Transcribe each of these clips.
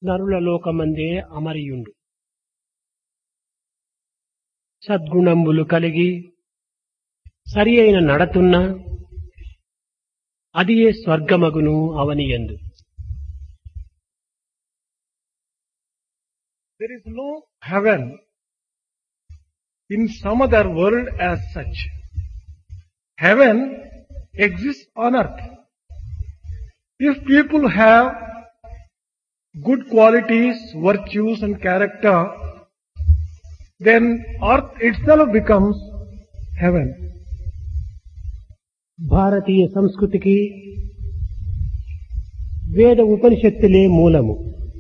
నరుల లోకమందే అమరియుండు. సద్గుణంబులు కలిగి సరి అయిన నడతున్న అదియే స్వర్గమగును అవనియందు. There is no heaven in some other world as such. Heaven exists on earth. If people have good qualities, virtues and character, then earth itself becomes heaven. భారతీయ సంస్కృతికి వేద ఉపనిషత్తులే మూలము.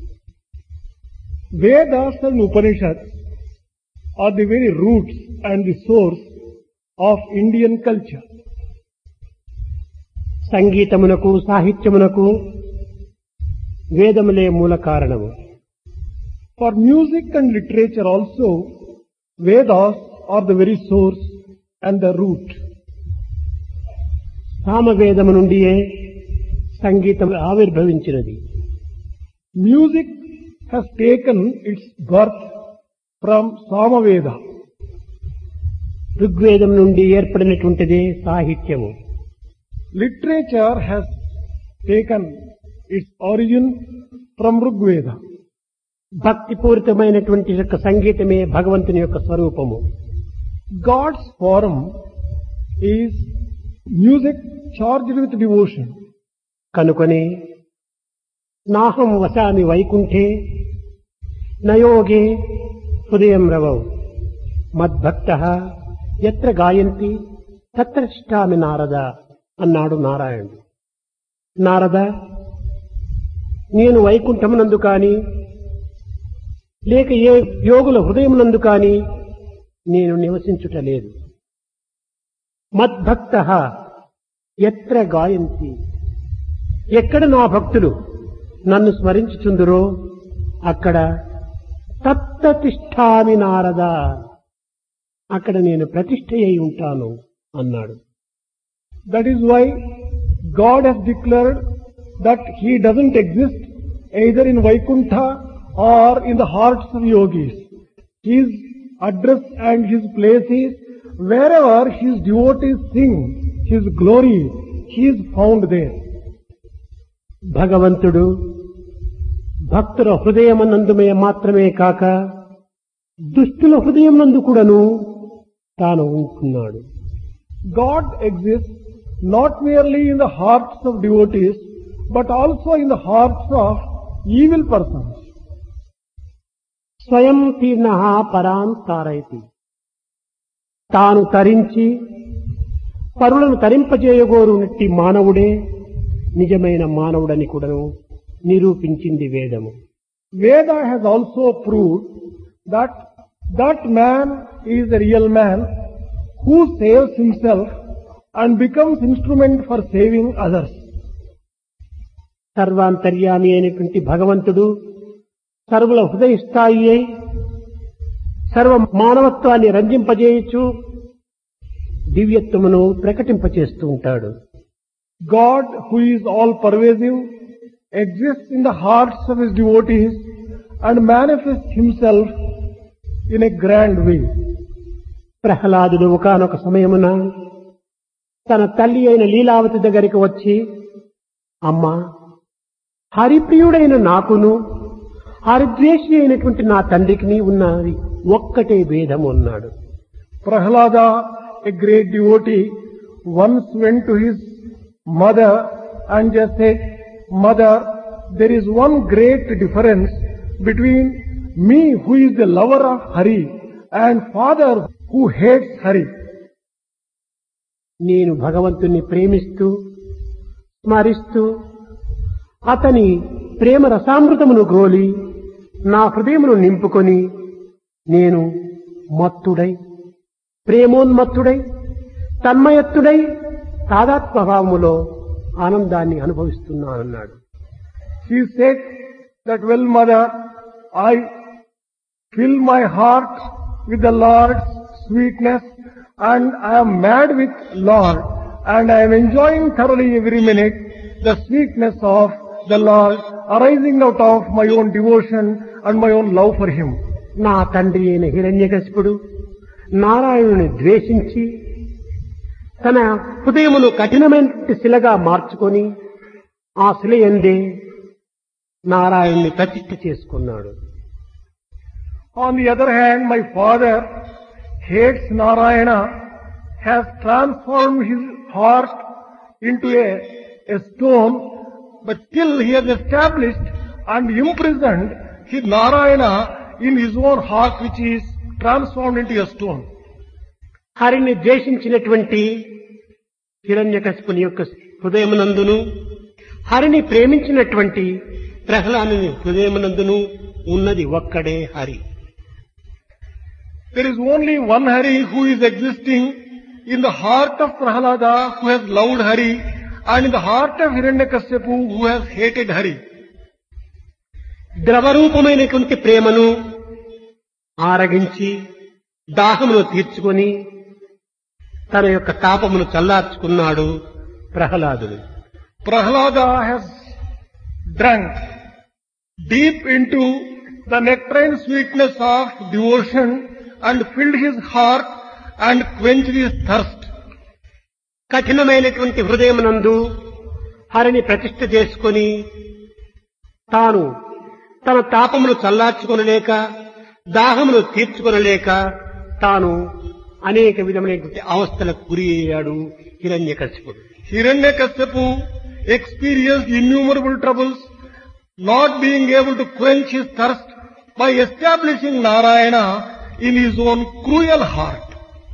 Vedas and Upanishads are the very roots and the source of Indian culture. సంగీతమునకు సాహిత్యమునకు వేదములే మూల కారణము. For music and literature also, Vedas are the very source and the root. సామవేదము నుండియే సంగీతం ఆవిర్భవించినది. Music has taken its birth from Samaveda. ఋగ్వేదం నుండి ఏర్పడినటువంటిదే సాహిత్యము. Literature has taken its origin from Rigveda. భక్తిపూరితమైనటువంటి యొక్క సంగీతమే భగవంతుని యొక్క స్వరూపము. God's form is music charged with devotion. కనుకొని నాహం వసామి వైకుంఠే నయోగే హృదయం రవౌ మద్భక్తః యత్ర గాయంతి తత్ర తిష్ఠామి నారద అన్నాడు నారాయణుడు. నారద, నేను వైకుంఠమునందు కాని లేక ఏ యోగుల హృదయమునందు కాని నేను నివసించుటలేదు. మద్భక్తః యత్ర గాయంతి, ఎక్కడ నా భక్తులు నన్ను స్మరించుచుందురో అక్కడ తత్ర తిష్ఠామి నారద, అక్కడ నేను ప్రతిష్ఠ అయి ఉంటాను అన్నాడు. That is why God has declared that He doesn't exist either in Vaikuntha or in the hearts of yogis. His address and His place is wherever His devotees sing His glory, He is found there. భగవంతుడు భక్తుల హృదయమనందుమే మాత్రమే కాక దుష్టుల హృదయమునందు కూడాను తాను ఉంటున్నాడు. God exists not merely in the hearts of devotees but also in the hearts of evil persons. స్వయం తీర్ణః పరాన్ తారయతి, తాను తరించి పరులను తరింపజేయగోరునట్టి మానవుడే నిజమైన మానవుడని కూడాను నిరూపించింది వేదము. Veda has also proved that that man is a real man who saves himself and becomes instrument for saving others. సర్వాంతర్యామి అయినటువంటి భగవంతుడు సర్వుల హృదయ స్థాయి అయి సర్వ మానవత్వాన్ని రంజింపజేయచ్చు, దివ్యత్వమును ప్రకటింపచేస్తూ ఉంటాడు. God, who is all pervasive, exists in the hearts of His devotees and manifests Himself in a grand way. ప్రహ్లాదుడు ఒకానొక సమయమున తన తల్లి అయిన లీలావతి దగ్గరికి వచ్చి, అమ్మా, హరిప్రియుడైన నాకును హరిద్వేషి అయినటువంటి నా తండ్రికి ఉన్నది ఒక్కటే భేదము అన్నాడు. Prahlada, a great devotee, once went to his mother and just said, Mother, there is one great difference between me who is the lover of Hari and father who hates Hari. నేను భగవంతుణ్ణి ప్రేమిస్తూ స్మరిస్తూ అతని ప్రేమ రసామృతమును గ్రోలి నా హృదయమును నింపుకొని నేను మత్తుడై ప్రేమోన్మత్తుడై తన్మయత్తుడై తాదాత్మ్యభావములో ఆనందాన్ని అనుభవిస్తున్నానన్నాడు. She said that, well, Mother, I fill my heart with the Lord's sweetness and I am mad with Lord and I am enjoying thoroughly every minute the sweetness of the Lord, arising out of my own devotion and my own love for Him. నా తండ్రి అయిన హిరణ్యకశిపుడు నారాయణుని ద్వేషించి తన హృదయమును కఠినమైన శిలగా మార్చుకొని ఆ శిల యందే నారాయణుని ప్రతిష్ఠ చేసుకున్నాడు. On the other hand, my father hates Narayana, has transformed his heart into a stone, but still he has established and imprisoned his Narayana in his own heart, which is transformed into a stone. హరిని ద్వేషించినటువంటి హిరణ్యకశిపుని యొక్క హృదయమునందును హరిని ప్రేమించినటువంటి ప్రహ్లాదుని హృదయమునందును ఉన్నది ఒక్కడే Hari. There is only one Hari who is existing in the heart of Prahlada, who has loved Hari, and in the heart of Hiranyakashipu, who has hated Hari. ద్రవరూపమైనటువంటి ప్రేమను ఆరగించి దాహమును తీర్చుకొని తన యొక్క తాపమును చల్లార్చుకున్నాడు ప్రహ్లాదుడు. Prahlada has drunk deep into the nectarine sweetness of devotion and filled his heart and quenched his thirst. కఠినమైనటువంటి హృదయమునందు హరిని ప్రతిష్ఠ చేసుకొని తాను తన తాపమును చల్లార్చుకొనలేక దాహమును తీర్చుకొనలేక తాను అనేక విధమైనటువంటి అవస్థలకు గురి అయ్యాడు హిరణ్యకశిపుడు. Hiranyakashipu experienced innumerable troubles, not being able to quench his thirst by establishing Narayana in his own cruel heart.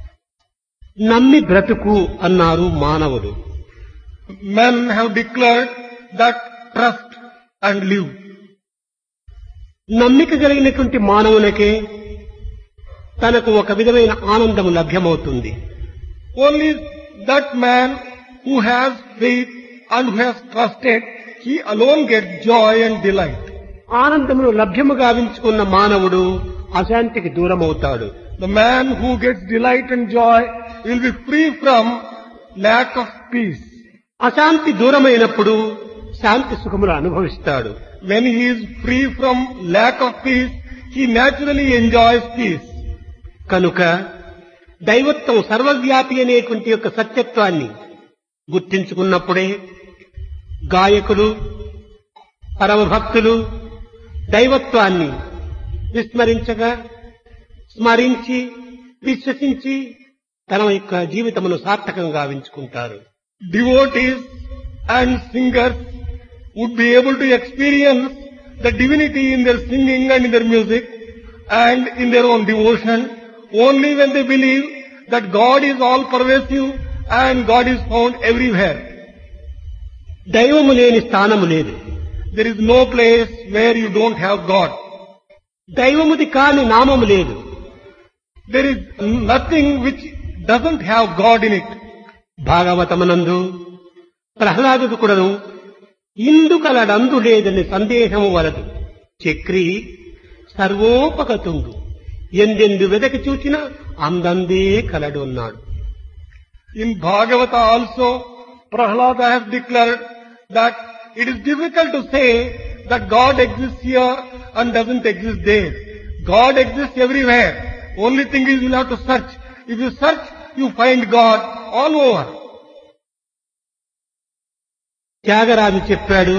నమ్మి బ్రతుకు అన్నారు మానవుడు. Men have declared that trust and live. నమ్మిక కలిగినటువంటి మానవునికే తనకు ఒక విధమైన ఆనందము లభ్యమవుతుంది. Only that man who has faith and who has trusted, he alone gets joy and delight. ఆనందమును లభ్యము గావించుకున్న మానవుడు అశాంతికి దూరమవుతాడు. The man who gets delight and joy will be free from lack of peace. అశాంతి దూరమైనప్పుడు శాంతి సుఖములు అనుభవిస్తాడు. When he is free from lack of peace, he naturally enjoys peace. కనుక దైవత్వం సర్వవ్యాపి అనేటువంటి యొక్క సత్యత్వాన్ని గుర్తించుకున్నప్పుడే గాయకులు పరమభక్తులు దైవత్వాన్ని విస్మరించగా స్మరించి విశ్వసించి తన యొక్క జీవితమును సార్థకంగా గావించుకుంటారు. Devotees and singers would be able to experience the divinity in their singing and in their music and in their own devotion only when they believe that God is all pervasive and God is found everywhere. దైవము లేని స్థానము లేదు. There is no place where you don't have God. దైవముది కాని నామము లేదు. There is nothing which doesn't have God in it. భాగవతమునందు ప్రహ్లాదుడు కూడాను ఇందుకలడందు లేదని సందేహము వలదు చక్రి సర్వోపగతుండు ఎందెందు వెదకి చూచినా అందందే కలడు అన్నాడు. In Bhagavata also, Prahlada has declared that it is difficult to say that God exists here and doesn't exist there. God exists everywhere. Only thing is you'll have to search. If you search, you find God all over. Tyagaraju చెప్పాడు,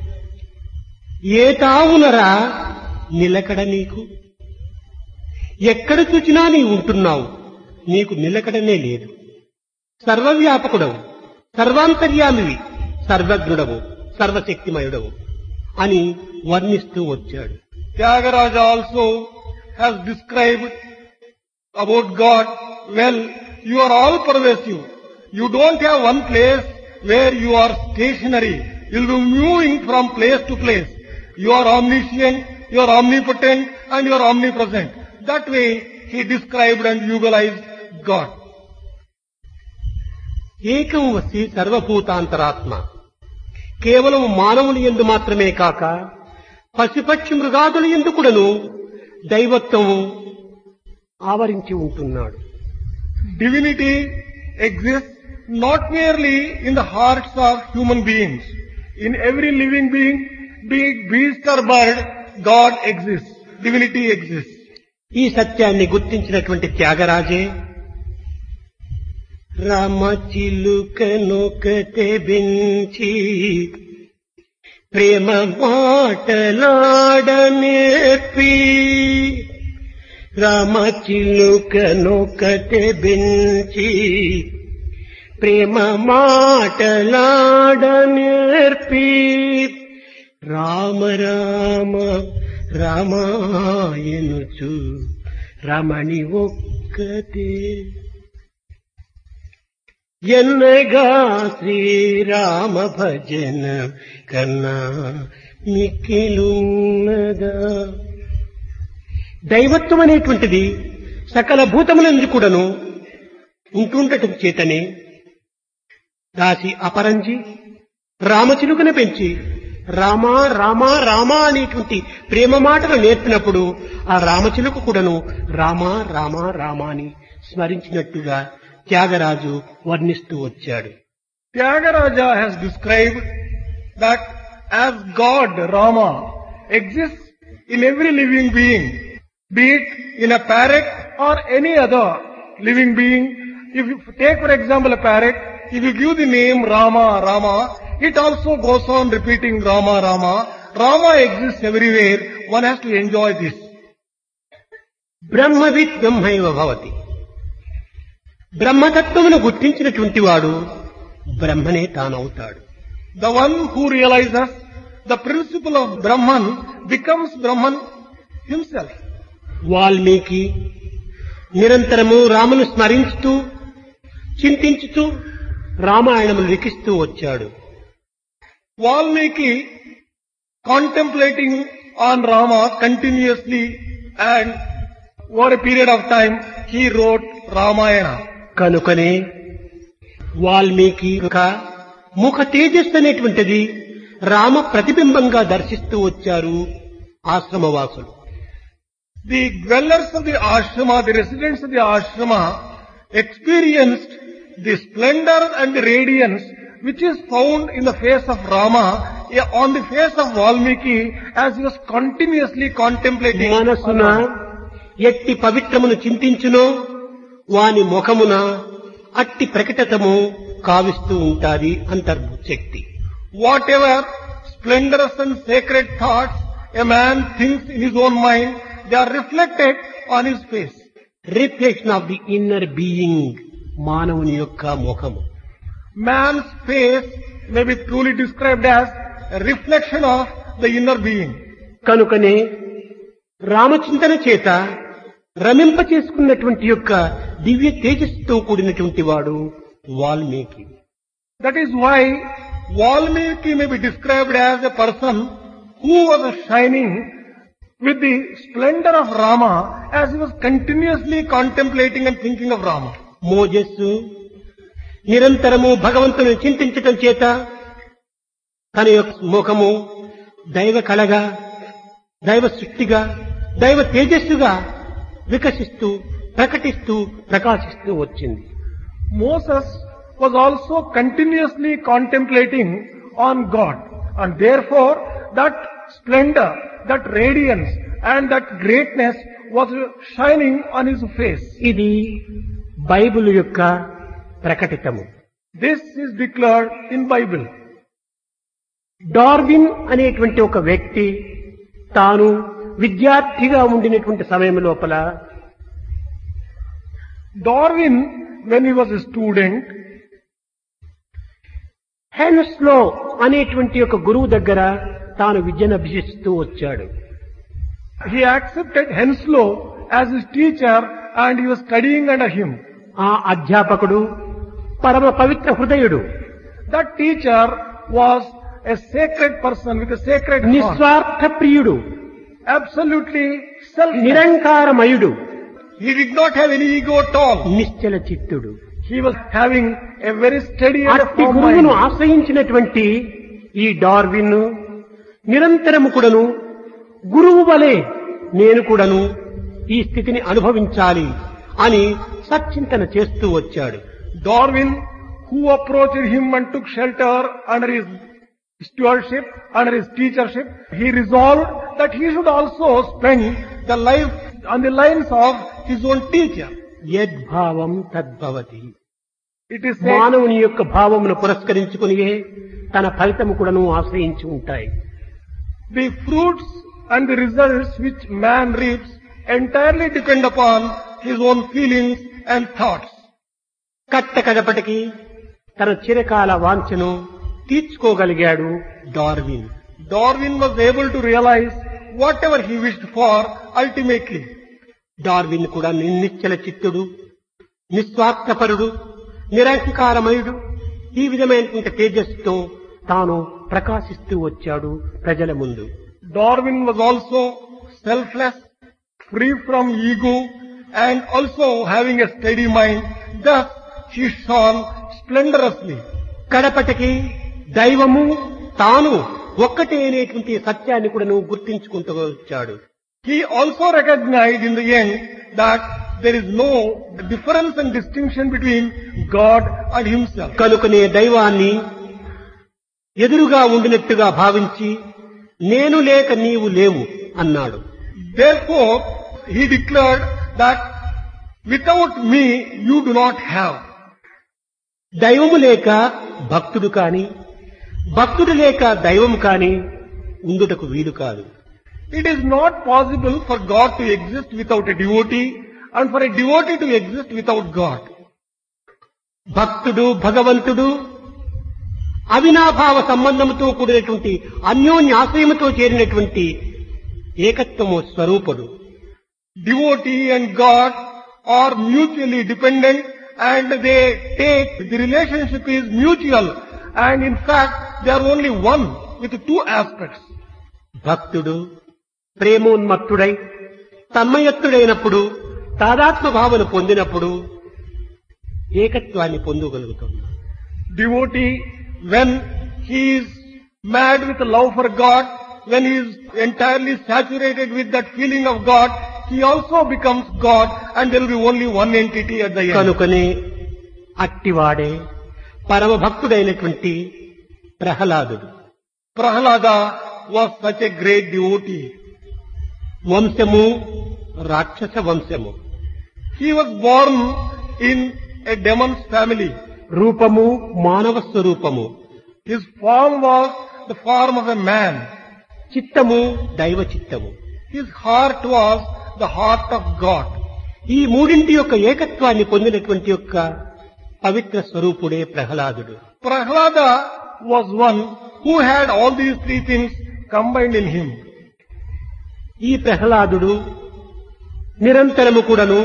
ఏ తావునరా నిలకడ నీకు, ఎక్కడ చూచినా నీ ఉంటున్నావు, నీకు నిలకడనే లేదు. సర్వవ్యాపకుడవు, సర్వాంతర్యామివి, సర్వజ్ఞుడవు, సర్వశక్తిమయుడవు అని వర్ణిస్తూ వచ్చాడు. Tyagaraja also has described about God, well, you are all pervasive. You don't have one place where you are stationary. You will be moving from place to place. You are omniscient, you are omnipotent, and you are omnipresent. That way he described and eulogized God. ఏకం వసి సర్వభూతాంతరాత్మ, కేవలం మానవుని యందు మాత్రమే కాక పశుపక్షి మృగాదుల యందు కూడాను దైవత్వము ఆవరించి ఉంటున్నాడు. Divinity exists not merely in the hearts of human beings. In every living being, be it beast or bird, God exists. Divinity exists. ఈ సత్యాన్ని గుర్తించినటువంటి త్యాగరాజే రామచిలుకనొకటే బెంచి ప్రేమ మాటలాడనేర్పి రామచిలుకనొకటే బెంచి ప్రేమ మాటలాడనేర్పి రామ రామ రామాయనుచు రమణి ఒక్కతే ఎన్నగా శ్రీరామ భజన కన్నా మిక్కిలున్నదా. దైవత్వం అనేటువంటిది సకల భూతములందు కూడాను ఉంటుండటం చేతనే దాసి అపరంజి రామచిలుకను పెంచి రామా రామా రామా అనేటువంటి ప్రేమ మాటలు నేర్పినప్పుడు ఆ రామచిలుక కూడాను రామా రామా రామా అని స్మరించినట్టుగా త్యాగరాజు వర్ణిస్తూ వచ్చాడు. Tyagaraja has described that as God, Rama, exists in every living being, be it in a parrot or any other living being. If you take for example a parrot, if you give the name Rama, Rama, it also goes on repeating Rama, Rama. Rama exists everywhere. One has to enjoy this. బ్రహ్మవిత్ బ్రహ్మైవ భవతి. బ్రహ్మతత్వమును గుర్తించినటువంటి వాడు బ్రహ్మనే తానవుతాడు. The one who realizes the principle of Brahman becomes Brahman himself. Valmiki నిరంతరము రామును స్మరించుతూ చింతించుతూ రామాయణమును లిఖిస్తూ వచ్చాడు. Valmiki contemplating on Rama continuously, and over a period of time he wrote Ramayana. కనుకనే వాల్మీకి యొక్క ముఖ తేజస్సు అనేటువంటిది రామ ప్రతిబింబంగా దర్శిస్తూ వచ్చారు ఆశ్రమవాసులు. The dwellers of the ashrama, the residents of the ashrama, experienced the splendor and the radiance which is found in the face of Rama on the face of Valmiki as he was continuously contemplating. మనసున ఎట్టి పవిత్రమును చింతించునో వాని ముఖమున అట్టి ప్రకటతము కావిస్తూ ఉంటాది అంతర్శక్తి. Whatever splendorous and sacred thoughts a man thinks in his own mind, they are reflected on his face. Reflection of the inner being మానవుని యొక్క ముఖము. Man's face may be truly described as a reflection of the inner being. కనుకనే రామచింతన చేత రమింప చేసుకున్నటువంటి యొక్క దివ్య తేజస్సుతో కూడినటువంటి వాడు Valmiki. That is why Valmiki may be described as a person who was shining with the splendor of Rama as he was continuously contemplating and thinking of Rama. మోజస్సు నిరంతరము భగవంతుని చింతించటం చేత తన యొక్క ముఖము దైవ కళగా, దైవ సృష్టిగా, దైవ తేజస్సుగా వికసిస్తూ ప్రకటిస్తూ ప్రకాశిస్తూ వచ్చింది. Moses was also continuously contemplating on God, and therefore that splendor, that radiance and that greatness was shining on his face. ఇది బైబిల్ యొక్క ప్రకటితము. This is declared in Bible. Darwin అనేటువంటి ఒక వ్యక్తి తాను విద్యార్థిగా ఉండినటువంటి సమయం లోపల Darwin, when he was a student, హెన్స్లో అనేటువంటి ఒక గురువు దగ్గర తాను విద్యను అభ్యసిస్తూ వచ్చాడు. he accepted Henslow as his teacher and he was studying under him. ఆ అధ్యాపకుడు పరమ పవిత్ర హృదయుడు. That teacher was a sacred person with a sacred heart. నిస్వార్థ ప్రియుడు. Absolutely selfless. నిరంకారమయుడు. He did not have any ego at all. Nischala చిత్తుడు. He was having a very steady and అట్టి firm గురువును mind. ఆశ్రయించినటువంటి ఈ Darwin నిరంతరము కూడాను గురువు వలె నేను కూడాను ఈ స్థితిని అనుభవించాలి అని సచ్చింతన చేస్తూ వచ్చాడు. Darwin, who approached him and took shelter under his stewardship, under his teachership, he resolved that he should also spend the life on the lines of his own teacher. యద్భావం తద్భవతి. It is said, మానవుని యొక్క భావమును పురస్కరించుకునియే తన ఫలితము కూడాను ఆశ్రయించి ఉంటాయి. the fruits and the results which man reaps entirely depend upon his own feelings and thoughts. కట్టకడపటికి తన చిరకాల వాంఛను తీర్చుకోగలిగాడు Darwin. Darwin was able to realize whatever he wished for ultimately. Darwin కూడా నిశ్చల చిత్తుడు, నిస్వార్థపరుడు, నిరహంకారమయుడు, ఈ విధమైనటువంటి తేజస్సుతో తాను ప్రకాశిస్తూ వచ్చాడు ప్రజల ముందు. Darwin was also selfless, free from ego, and also having a steady mind. Thus, he shone splendorously. కడపటికి దైవము తాను ఒక్కటే అనేటువంటి సత్యాన్ని కూడాను గుర్తించుకుంటూ వచ్చాడు. He also recognized in the end that there is no difference and distinction between God and himself. కనుకనే దైవాన్ని ఎదురుగా ఉండినట్టుగా భావించి నేను లేక నీవు లేవు అన్నాడు. Therefore, he declared that without me you do not have. దైవము లేక భక్తుడు కాని, భక్తుడు లేక దైవం కాని ఉండుటకు వీలు కాదు. It is not possible for God to exist without a devotee and for a devotee to exist without God. భక్తుడు భగవంతుడు అవినాభావ సంబంధంతో కూడినటువంటి అన్యోన్యాశ్రయముతో చేరినటువంటి ఏకత్వము స్వరూపుడు. Devotee and God are mutually dependent and they take, the relationship is mutual and in fact they are only one with two aspects. భక్తుడు ప్రేమోన్మత్తుడై తన్మయత్తుడైనప్పుడు తాదాత్మ భావన పొందినప్పుడు ఏకత్వాన్ని పొందగలుగుతాడు. Devotee, when he is mad with love for God, when he is entirely saturated with that feeling of God, he also becomes God and there will be only one entity at the end. కనుకనే అట్టివాడే పరమ భక్తుడైనటువంటి ప్రహ్లాదుడు. Prahlada was such a great devotee. వంశము రాక్షస వంశము. He was born in a demon's family. రూపము మానవ స్వరూపము. His form was the form of a man. చిత్తము దైవ చిత్తము. His heart was the heart of God. ఈ మూడింటి యొక్క ఏకత్వాన్ని పొందినటువంటి యొక్క పవిత్ర స్వరూపుడే ప్రహ్లాదుడు. Prahlada was one who had all these three things combined in him. ఈ ప్రహ్లాదుడు నిరంతరము కూడాను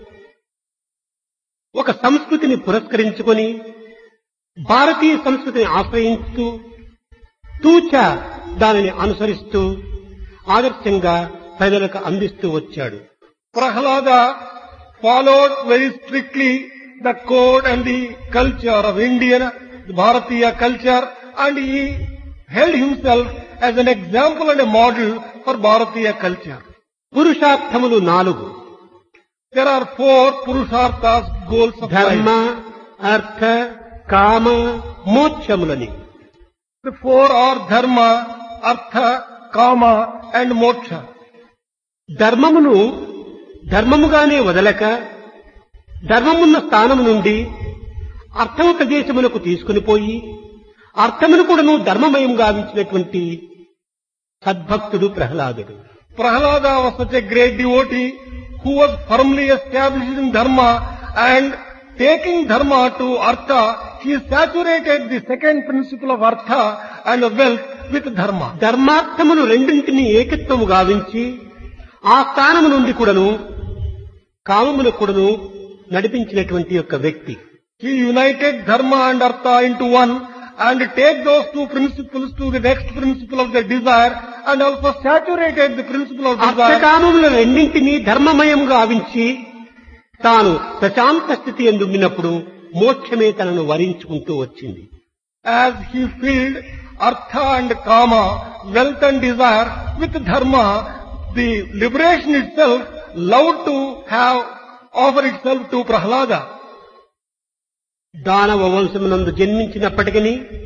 ఒక సంస్కృతిని పురస్కరించుకొని భారతీయ సంస్కృతిని ఆశ్రయిస్తూ తూచా దానిని అనుసరిస్తూ ఆదర్శంగా ప్రజలకు అందిస్తూ వచ్చాడు. Prahlada followed very strictly the code and the culture of Indian, the Bharatiya culture, and he held himself as an example and a model for Bharatiya culture. పురుషార్థములు 4. There are 4 Purusharthas, goals of ధర్మ, life. అర్థ, కామ, మోక్షములని. The 4 are Dharma, Artha, Kama and Moksha. ధర్మమును ధర్మముగానే వదలక ధర్మమున్న స్థానము నుండి అర్థము ప్రదేశమునకు తీసుకుని పోయి అర్థమును కూడాను ధర్మమయం గావించినటువంటి సద్భక్తుడు ప్రహ్లాదుడు. Prahlada was such a great devotee who was firmly established in Dharma and taking Dharma to Artha, he saturated the second principle of Artha and wealth with Dharma. ధర్మార్థమును రెండింటినీ ఏకత్వము గావించి ఆ స్థానము నుండి కూడాను కామమును కూడాను నడిపించినటువంటి యొక్క వ్యక్తి. He united Dharma and Artha into one and take those two principles to the next principle of the desire and also saturated the principle of desire. అర్థకామముల రెండింటినీ ధర్మమయం గావించి తాను ప్రశాంత స్థితి ఎందున్నప్పుడు మోక్షమే తనను వరించుకుంటూ వచ్చింది. As he filled Artha and Kama, wealth and desire with Dharma, the liberation itself loved to have offer itself to Prahlada. దానవ వంశమునందు జన్మించినప్పటికీ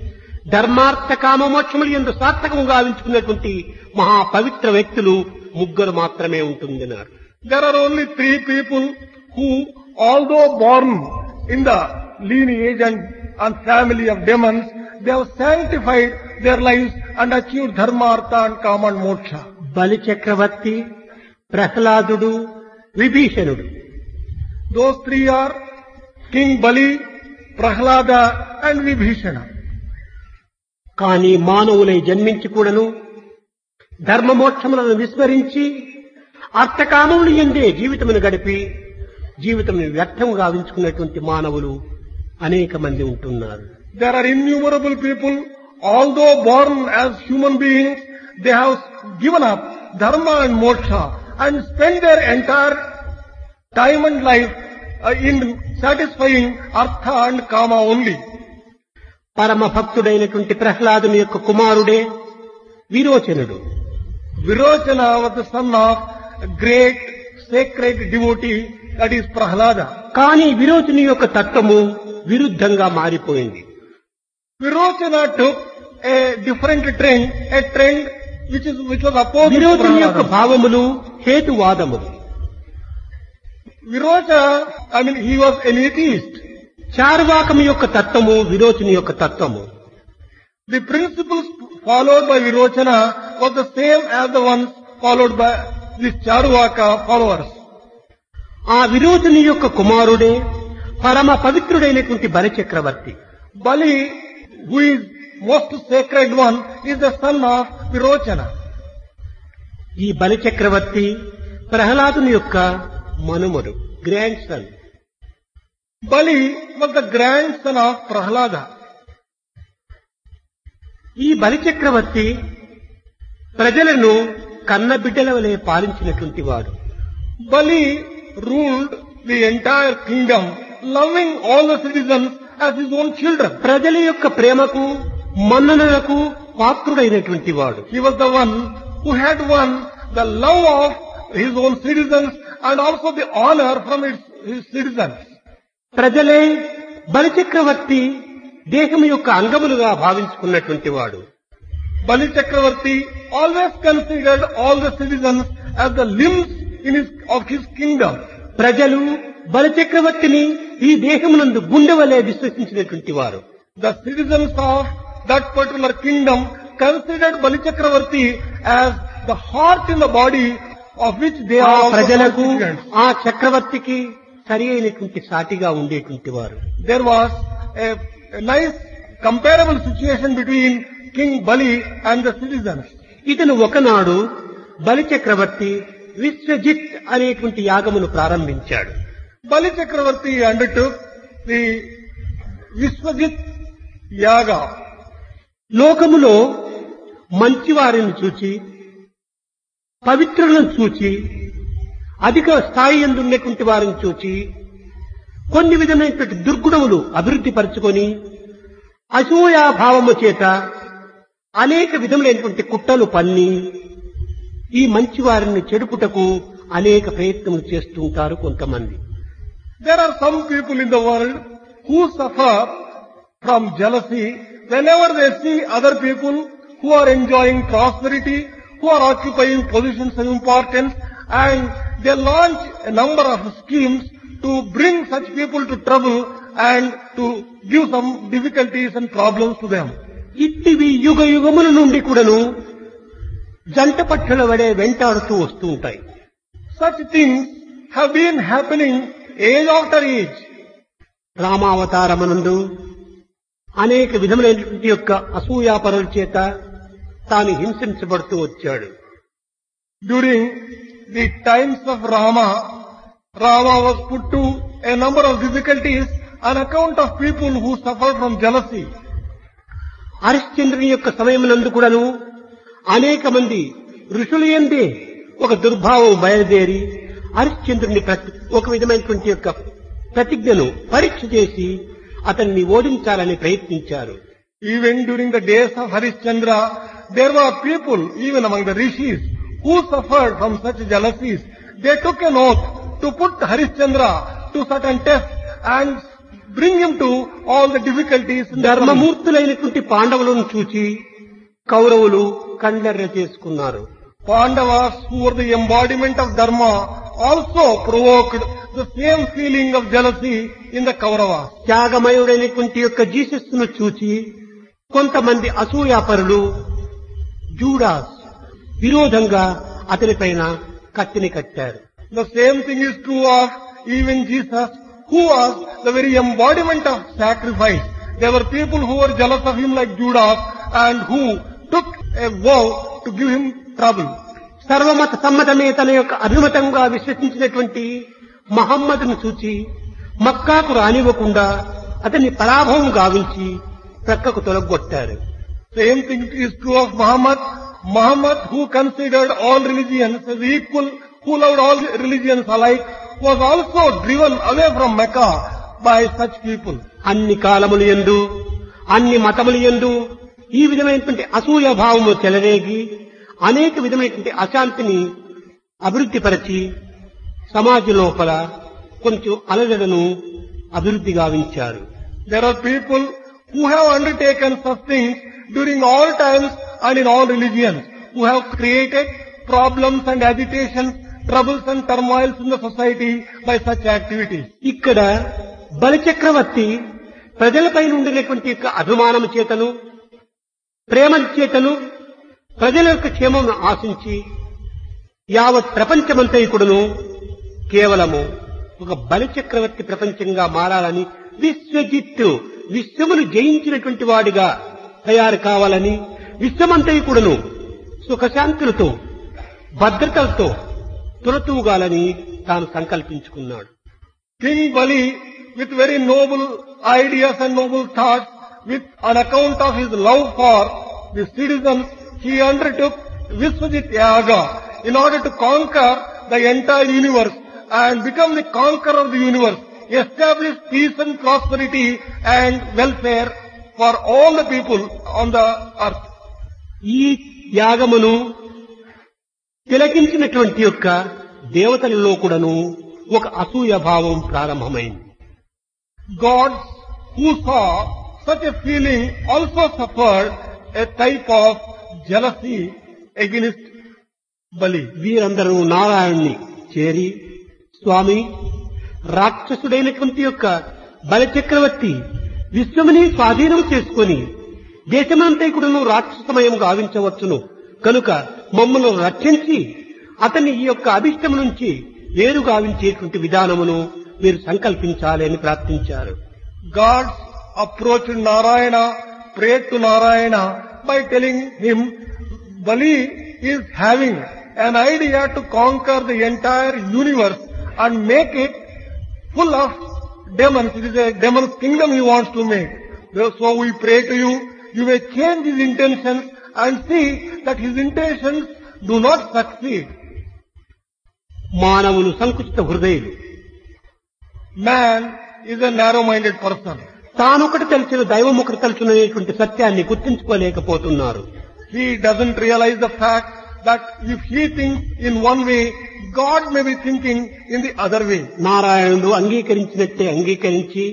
ధర్మార్థ కామమోక్షములు యందు సార్థకముగా గావించుకున్నటువంటి మహా పవిత్ర వ్యక్తులు ముగ్గురు మాత్రమే ఉంటుందన్నారు. There are only 3 people who, although born in the lineage and family of demons, they have sanctified their lives and achieved dharma, artha and kama and moksha. బలి చక్రవర్తి, ప్రహ్లాదుడు, విభీషణుడు. Those 3 are King Bali, Prahlada and Vibhishana. కానీ మానవులై జన్మించి కూడాను ధర్మమోక్షములను విస్మరించి అర్థకామములు ఎందే జీవితమును గడిపి జీవితమును వ్యర్థంగా గావించుకున్నటువంటి మానవులు అనేక మంది ఉంటున్నారు. There are innumerable people, although born as human beings, they have given up dharma and moksha and spent their entire time and life in satisfying artha and kama only. పరమ భక్తుడైనటువంటి ప్రహ్లాదుని యొక్క కుమారుడే విరోచనుడు. Virochana was the son of a great sacred devotee, that is Prahlada. కానీ విరోచని యొక్క తత్వము విరుద్ధంగా మారిపోయింది. Virochana took a different trend, a trend which was opposite to విరోచని యొక్క Prahlada. భావములు హేతువాదములు. Virocha, he was an atheist. చార్వాకము యొక్క తత్వము విరోచని యొక్క తత్వము. The principles followed by Virochana was the same as the ones followed by the Charvaka followers. ఆ విరోచని యొక్క కుమారుడే పరమ పవిత్రుడైనటువంటి బలి చక్రవర్తి. Bali, who is most sacred one, is the son of Virochana. ఈ బలి చక్రవర్తి ప్రహ్లాదుని యొక్క మనుమడు, grandson. Bali was the grandson of Prahlada. ఈ బలి చక్రవర్తి ప్రజలను కన్నబిడ్డల వలె పాలించినటువంటి వాడు. Bali ruled the entire kingdom, loving all the citizens as his own children. ప్రజల యొక్క ప్రేమకు మన్ననలకు పాత్రుడైనటువంటి వాడు. He was the one who had won the love of his own citizens and also the honor from his citizens. ప్రజలే బలి చక్రవర్తి దేహం యొక్క అంగములుగా భావించుకున్నటువంటి వాడు. Bali Chakravarti always considered all the citizens as the limbs of his kingdom. ప్రజలు బలి చక్రవర్తిని ఈ దేహమునందు గుండె వలె విశ్వసించినటువంటి వారు. The citizens of that particular kingdom considered Bali Chakravarti as the heart in the body of which they ఆ are also ప్రజలకు constituents. ఆ చక్రవర్తికి సరి అయినటువంటి సాటిగా ఉండేటువంటి వారు. There was a nice comparable situation between King Bali and the citizens. ఇతను ఒకనాడు బలి చక్రవర్తి విశ్వజిత్ అనేటువంటి యాగమును ప్రారంభించాడు. Bali Chakravarti undertook the Vishwajit Yaga. లోకములో మంచివారిని చూచి పవిత్రులను చూచి అధిక స్థాయి యందు ఉన్నటువంటి వారిని చూచి కొన్ని విధమైనటువంటి దుర్గుణములు అభివృద్ధి పరుచుకొని అసూయాభావము చేత అనేక విధములైనటువంటి కుట్రలు పన్ని ఈ మంచి వారిని చెడుపుటకు అనేక ప్రయత్నములు చేస్తుంటారు కొంతమంది. There are some people in the world who suffer from jealousy whenever they see other people who are enjoying prosperity, who are occupying positions of importance, and they launch a number of schemes to bring such people to trouble and to give some difficulties and problems to them. ఇట్టివి యుగ యుగముల నుండి కూడాను జంట పక్షుల వడే వెంటాడుతూ వస్తూ ఉంటాయి. Such things have been happening age after age. రామావతారమునందు అనేక విధములైనటువంటి యొక్క అసూయాపరుల చేత తాను హింసించబడుతూ వచ్చాడు. During the times of Rama was put to a number of difficulties on account of people who suffered from jealousy. హరిశ్చంద్రుని యొక్క సమయమునందు కూడాను అనేక మంది ఋషులు యందే ఒక దుర్భావం బయలుదేరి హరిశ్చంద్రుని ఒక విధమైనటువంటి యొక్క ప్రతిజ్ఞను పరీక్ష చేసి అతన్ని ఓడించాలని ప్రయత్నించారు. Even during the days of Harishchandra, there were people, even among the rishis, who suffered from such jealousies. They took an oath to put Harishchandra to certain tests and bring him to all the difficulties. in the coming. ధర్మమూర్తులైనటువంటి పాండవులను చూచి కౌరవులు కండెర్ర చేసుకున్నారు. Pandavas, who were the embodiment of Dharma, also provoked the same feeling of jealousy in the Kauravas. త్యాగమయుడైనటువంటి యొక్క జీసస్ను చూచి కొంతమంది అసూయాపరులు Judas విరోధంగా అతనిపైన కత్తిని కట్టారు. The same thing is true of even Jesus, who was the very embodiment of sacrifice. There were people who were jealous of him like Judas and who took a vow to give him trouble. సర్వమత సమ్మతమే తన యొక్క అభిమతంగా విశ్వసించినటువంటి మహమ్మదును చూచి మక్కాకు రానివ్వకుండా అతన్ని పరాభవం గావించి ప్రక్కకు తొలగొట్టారు. Same thing is true of Muhammad. Muhammad, who considered all religions as equal, who loved all religions alike, was also driven away from Mecca by such people. అన్ని కాలములు యందు అన్ని మతములు యందు ఈ విధమైనటువంటి అసూయ భావము చెలరేగి అనేక విధమైనటువంటి అశాంతిని అభివృద్ధిపరచి సమాజం లోపల కొంచెం అలజడను అభివృద్ధి గావించారు. There are people who have undertaken such things during all times and in all religions, who have created problems and agitations, troubles and turmoils in the society by such activities. ఇక్కడ బలిచక్రవర్తి ప్రజలపై ఉండినటువంటి యొక్క అభిమానం చేతను ప్రేమ చేతను ప్రజల యొక్క క్షేమం ఆశించి యావత్ ప్రపంచమంతైకుడును కేవలము ఒక బలిచక్రవర్తి ప్రపంచంగా మారాలని విశ్వజిత్తు విశ్వమును జయించినటువంటి వాడిగా తయారు కావాలని విశ్వమంతైకుడును సుఖశాంతులతో భద్రతలతో తులతూగాలని తాను సంకల్పించుకున్నాడు. King Bali, with very noble ideas and noble thoughts, with on account of his love for the citizens, he undertook Visvajit Yaga in order to conquer the entire universe and become the conqueror of the universe, establish peace and prosperity and welfare for all the people on the earth. ఈ యాగమును తిలకించినటువంటి యొక్క దేవతలలో కూడాను ఒక అసూయ భావం ప్రారంభమైంది. Gods who saw such a feeling also suffered a type of jealousy against Bali. వీరందరూ నారాయణ్ణి చేరి స్వామి రాక్షసుడైనటువంటి యొక్క బలిచక్రవర్తి విశ్వముని స్వాధీనం చేసుకుని దేశమంతైకుడును రాక్షసమయం గావించవచ్చును కనుక మమ్మల్ని రక్షించి అతన్ని ఈ యొక్క అభిష్టం నుంచి వేరు గావించేటువంటి విధానమును మీరు సంకల్పించాలి అని ప్రార్థించారు. Gods approached Narayana, prayed to Narayana by telling him, Bali is having an idea to conquer the entire universe and make it full of demons. It is a demon's kingdom he wants to make. So we pray to you, you may change his intentions and see that his intentions do not succeed. మానవులు సంకుచిత హృదయులు. Man is a narrow-minded person. తానొకటి తెలిసిన దైవమొకటి తెలుసుననేటువంటి సత్యాన్ని గుర్తించుకోలేకపోతున్నారు. He doesn't realize the fact that if he thinks in one way, God may be thinking in the other way. నారాయణుడు అంగీకరించినట్టే అంగీకరించి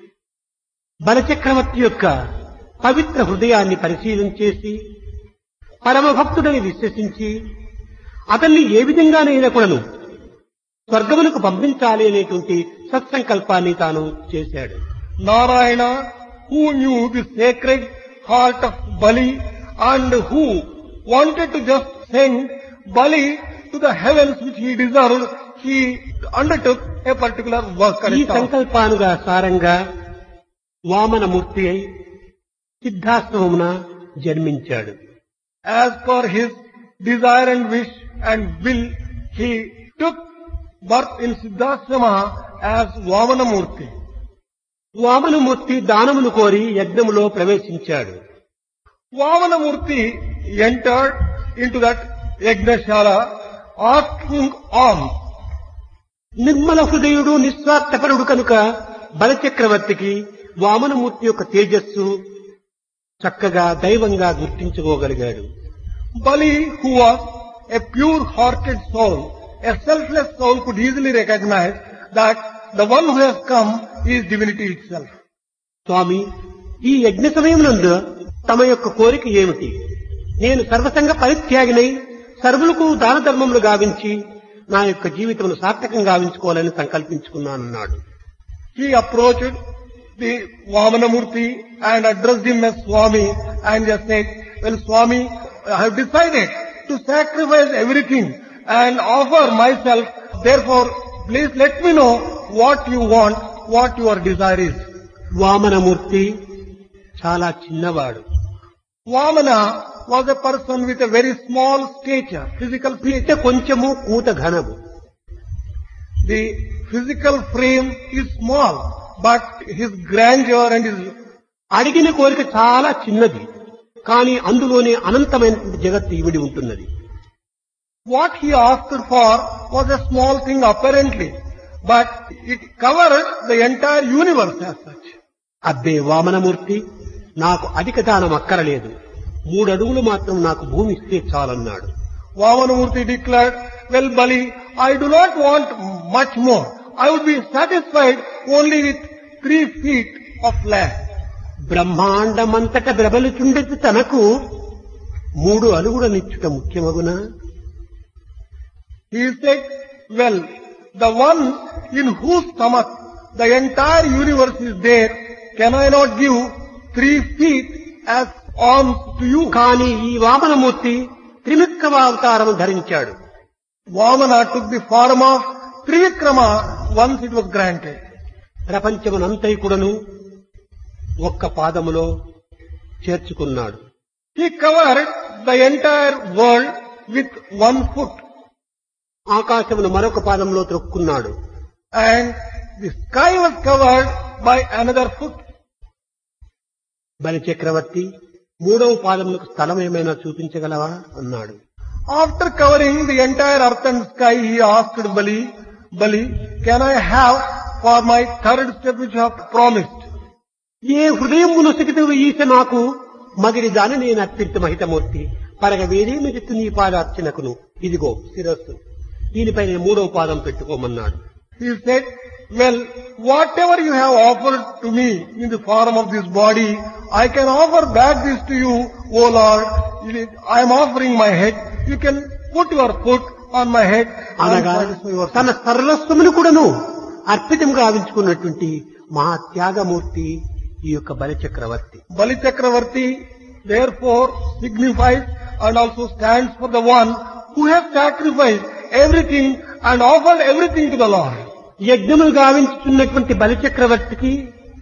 బలచక్రవర్తి యొక్క పవిత్ర హృదయాన్ని పరిశీలన చేసి పరమభక్తుడని విశ్వసించి అతన్ని ఏ విధంగానైనా కూడాను స్వర్గమునకు పంపించాలి అనేటువంటి సత్సంకల్పాన్ని తాను చేశాడు. Narayana, who knew the sacred heart of Bali and who wanted to just send Bali to the heavens which he deserved, he undertook a particular work. ఈ సంకల్పానుగా సారంగా వామనమూర్తి అయి సిద్ధాశ్రమమున జన్మించాడు. As per his desire and wish and will, he took birth in Siddhashrama as Vamanamurti. Vamanamurthy దానమును కోరి యజ్ఞములో ప్రవేశించాడు. Vamanamurti entered into that Yagnashala asking alms. Nirmala హృదయుడు నిస్వార్థపరుడు కనుక బలచక్రవర్తికి వామనమూర్తి యొక్క తేజస్సు చక్కగా దైవంగా గుర్తించుకోగలిగాడు. Bali, who was a pure-hearted soul, a selfless soul, could easily recognize that the one who has come is divinity itself. స్వామి, ఈ యజ్ఞ సమయమునందు తమ యొక్క కోరిక ఏమిటి? నేను సర్వసంగ పరిత్యాగినై సర్వులకు దాన ధర్మములు గావించి నా యొక్క జీవితమును సార్థకంగా గావించుకోవాలని సంకల్పించుకున్నానన్నాడు. He approached the Vamanamurti and addressed him as Swami and just said, well Swami, I have decided to sacrifice everything and offer myself. Therefore, please let me know what you want, what your desire is. Vamanamurthy చాలా చిన్నవాడు. Vamana was a person with a very small stature, physical పిట్ట stature. కొంచెము కూత ఘనము. The physical frame is small, but his grandeur and his అడిగిన కోరిక చాలా చిన్నది, కానీ అందులోనే అనంతమైన జగత్తు ఇమిడి ఉంటున్నది. what he asked for was a small thing apparently, but it covered the entire universe as such. అబ్బే వామనమూర్తి, నాకు అధిక దానం అక్కరలేదు, 3 అడుగులు మాత్రం నాకు భూమి ఇస్తే చాలన్నాడు. Vamanamurti declared, well Bali, I do not want much more. I would be satisfied only with 3 feet of land. బ్రహ్మాండమంతట బ్రబలుచుండెదు తనకు 3 అడుగులనిచ్చుట ముఖ్యమగునా? He said, well, the one in whose stomach the entire universe is there, can I not give 3 feet as alms to you? కానీ ఈ వామనమూర్తి త్రివిక్రమ అవతారం ధరించాడు. Vamana took the form of Trivikrama once it was granted. ప్రపంచమునంతై కూడాను ఒక్క పాదములో చేర్చుకున్నాడు. He covered the entire world with 1 foot, ఆకాశమును మరొక పాదంలో త్రొక్కున్నాడు. and the sky was covered by another foot. బలి చక్రవర్తి, 3వ పాదములకు స్థలం ఏమైనా చూపించగలవా అన్నాడు. After covering the entire earth and sky, he asked Bali, Bali, can I have for my 3rd step which you have promised? ఏ హృదయము నొసగితవు ఈశ నాకు మగిడి దాని నేను అర్పించ మహితమూర్తి పరగ వేరేమిటి నీ పాదార్చనకును ఇదిగో శిరస్సు, దీనిపై 3వ పాదం పెట్టుకోమన్నాడు. He said, well, whatever you have offered to me in the form of this body, I can offer back this to you, O Lord. I am offering my head. You can put your foot on my head and అనగా satisfy yourself. తన సర్వస్వమును కూడాను అర్పితంగా గావించుకున్నటువంటి మహాత్యాగమూర్తి ఈ యొక్క బలి చక్రవర్తి. Bali Chakravarti therefore signifies and also stands for the one who has sacrificed everything and offered everything to the Lord. యజ్ఞములు గావించుతున్నటువంటి బలి చక్రవర్తికి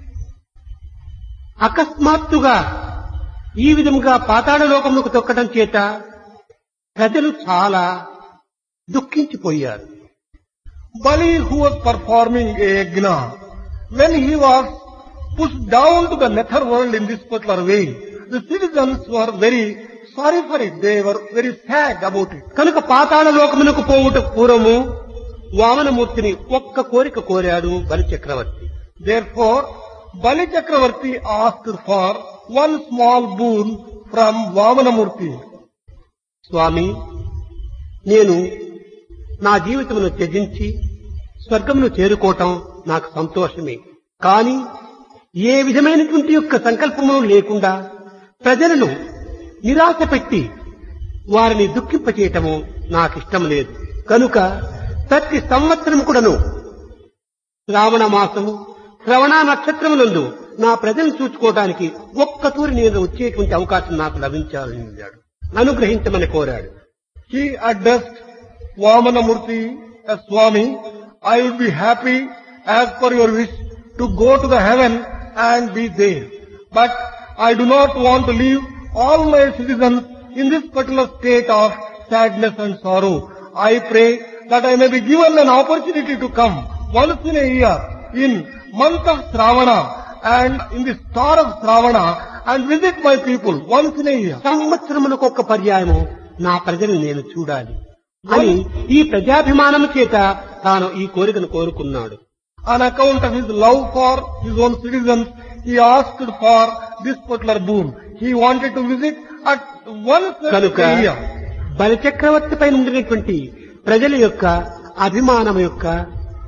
అకస్మాత్తుగా ఈ విధముగా పాతాళ లోకములకు తొక్కడం చేత ప్రజలు చాలా దుఃఖించిపోయారు. Bali, who was performing a yajna, when he was pushed down to the nether world in this particular way, the citizens were very sorry for it. They were very sad about it. కనుక పాతాళ లోకమునకు పోవుట పూర్వము వామనమూర్తిని ఒక్క కోరిక కోరాడు బలి చక్రవర్తి. Therefore, Bali Chakravarti asked for one small boon from Vamanamurti. స్వామి, నేను నా జీవితమును త్యజించి స్వర్గమును చేరుకోవటం నాకు సంతోషమే, కానీ ఏ విధమైనటువంటి యొక్క సంకల్పము లేకుండా ప్రజలను నిరాశ పెట్టి వారిని దుఃఖింపచేయటము నాకిష్టం లేదు. కనుక ప్రతి సంవత్సరం కూడాను శ్రావణ మాసము శ్రవణ నక్షత్రములందు నా ప్రజలను చూసుకోవడానికి ఒక్కతూరి నేను వచ్చేటువంటి అవకాశం నాకు లభించాలని అనుగ్రహించమని కోరాడు. He addressed Vamanamurti as Swami, I would be happy as per your wish to go to the heaven and be there. But I do not want to leave all my citizens in this particular state of sadness and sorrow. I pray that I may be given an opportunity to come once in a year in month of Shravana and in the star of Shravana and visit my people once in a year. సంవత్సరములకు ఒక్క పర్యాయము నా ప్రజలు నేను చూడాలి అని ఈ ప్రజాభిమానము చేత తాను ఈ కోరికను కోరుకున్నాడు. On account of his love for his own citizens, he asked for this particular boon. He wanted to visit at once కనుక a year. బలి చక్రవర్తి పైన ఉండినటువంటి ప్రజల యొక్క అభిమానం యొక్క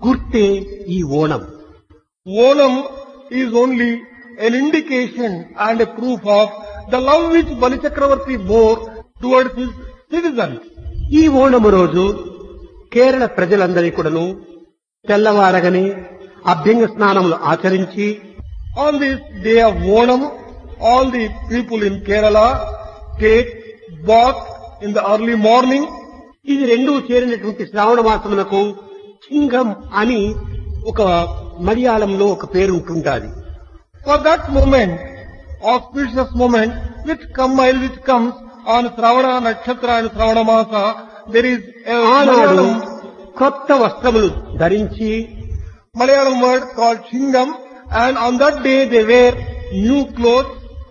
గుర్తే ఈ Onam. Onam is only an indication and a proof of the love which Bali Chakravarti bore towards his citizens. ఈ ఓణము రోజు కేరళ ప్రజలందరి కూడాను తెల్లవారగనే అభ్యంగ స్నానములు ఆచరించి On this day of Onam, all the people in Kerala take bath in the early morning. ఇది రెండూ చేరినటువంటి శ్రావణ మాసమునకు చింగం అని ఒక మలయాళంలో ఒక పేరు ఉంటుంటాది. For that moment, auspicious moment, which comes on Shravana Nakshatra and Shravana Masa, there is a ఆనాడు కొత్త వస్త్రములు ధరించి Malayalam word called Chingam, and on that day they wear new clothes.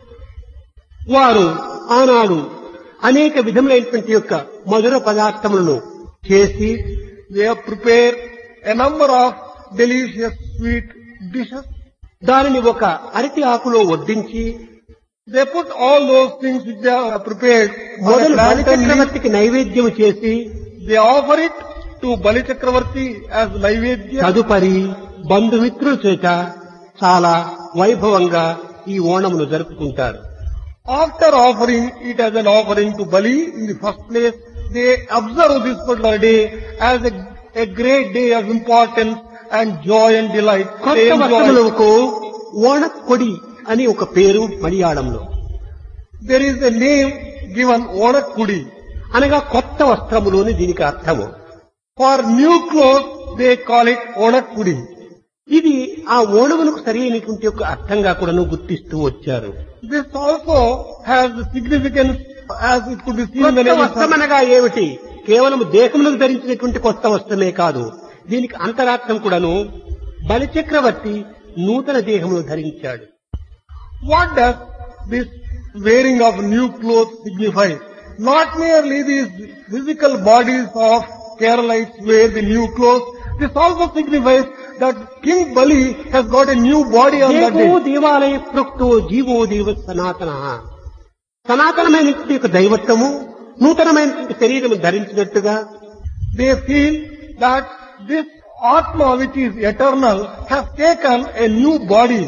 వారు ఆనాడు అనేక విధములైనటువంటి యొక్క మధుర పదార్థములను చేసి They have prepared a number of delicious sweet dishes. దానిని ఒక అరటి ఆకులో వడ్డించి They put all those things which they have prepared on a మొదలు బలి plantain leaf. చక్రవర్తికి నైవేద్యం చేసి They offer it to Bali Chakravarti as Naivedya. తదుపరి బంధుమిత్రుల చేత చాలా వైభవంగా ఈ ఓణమును జరుపుకుంటారు. After offering it as an offering to Bali, in the first place, they observe this particular day as a great day of importance and joy and delight. They కొత్త enjoy. వస్త్రములకు ఓణకొడి అని ఒక పేరు మలయాళంలో. There is a name given Onakudi. అనగా కొత్త వస్త్రములు అని దీనికి అర్థము. For new clothes, they call it Onakudi. ఇది ఆ ఓణములకు సరి అయినటువంటి యొక్క అర్థంగా కూడాను గుర్తిస్తూ వచ్చారు. This also has significance as it could be seen in the కొత్త name వస్త్రం of అనగా ఏమిటి? కేవలం దేహములకు ధరించినటువంటి కొత్త వస్త్రమే కాదు. దీనికి అంతరార్థం కూడాను బలి చక్రవర్తి నూతన దేహమును ధరించాడు. What does this wearing of new clothes signify? Not merely these physical bodies of Keralites wear the new clothes. This also signifies that King Bali has got a new body on that దేవో day. దేవాలయ ప్రోక్తో GO దేవ సనాతన. సనాతనమైనటువంటి యొక్క దైవత్వము నూతనమైనటువంటి శరీరము ధరించినట్టుగా They feel that this Atma which is eternal has taken a new body.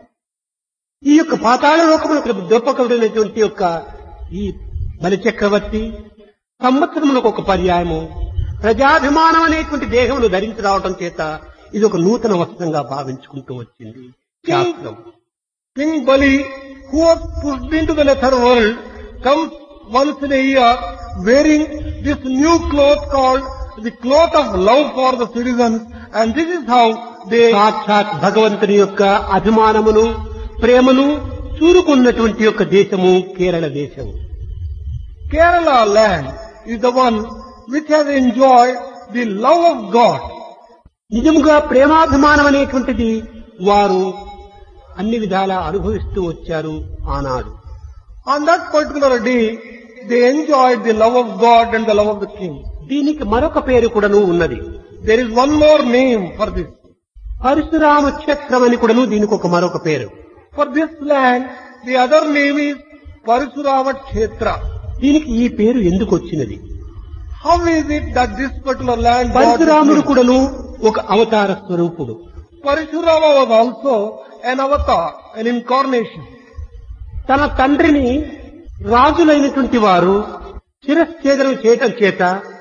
ఈ యొక్క పాతాళ లోకములకు దొప్పకబడినటువంటి యొక్క ఈ బలి చక్రవర్తి సంవత్సరములకు ఒక పర్యాయము ప్రజాభిమానం అనేటువంటి దేహమును ధరించి రావటం చేత ఇది ఒక నూతన వస్త్రంగా భావించుకుంటూ వచ్చింది శాస్త్రం. King Bali, who was pushed into the nether world, comes once in a year wearing this new cloth called the cloth of love for the citizens, and this is how they సాక్షాత్ భగవంతుని యొక్క అభిమానమును ప్రేమను చూరుకున్నటువంటి యొక్క దేశము కేరళ దేశము. Kerala land is the one which has enjoyed the love of God. నిజముగా ప్రేమాభిమానం అనేటువంటిది వారు అన్ని విధాలా అనుభవిస్తూ వచ్చారు ఆనాడు. On that particular day, they enjoyed the love of God and the love of the king. దీనికి మరొక పేరు కూడాను ఉన్నది. There is one more name for this. Parashurama క్షేత్రం అని కూడాను దీనికి ఒక మరొక పేరు. For this land, the other name is Parashurama Kshetra. దీనికి ఈ పేరు ఎందుకు వచ్చినది? How is it that this particular land got this పరశురాముడు name? కూడాను ఒక అవతార స్వరూపుడు. Parashurama was also an avatar, an incarnation. తన తండ్రిని రాజులైనటువంటి వారు శిరశ్ఛేదనం చేయటం చేత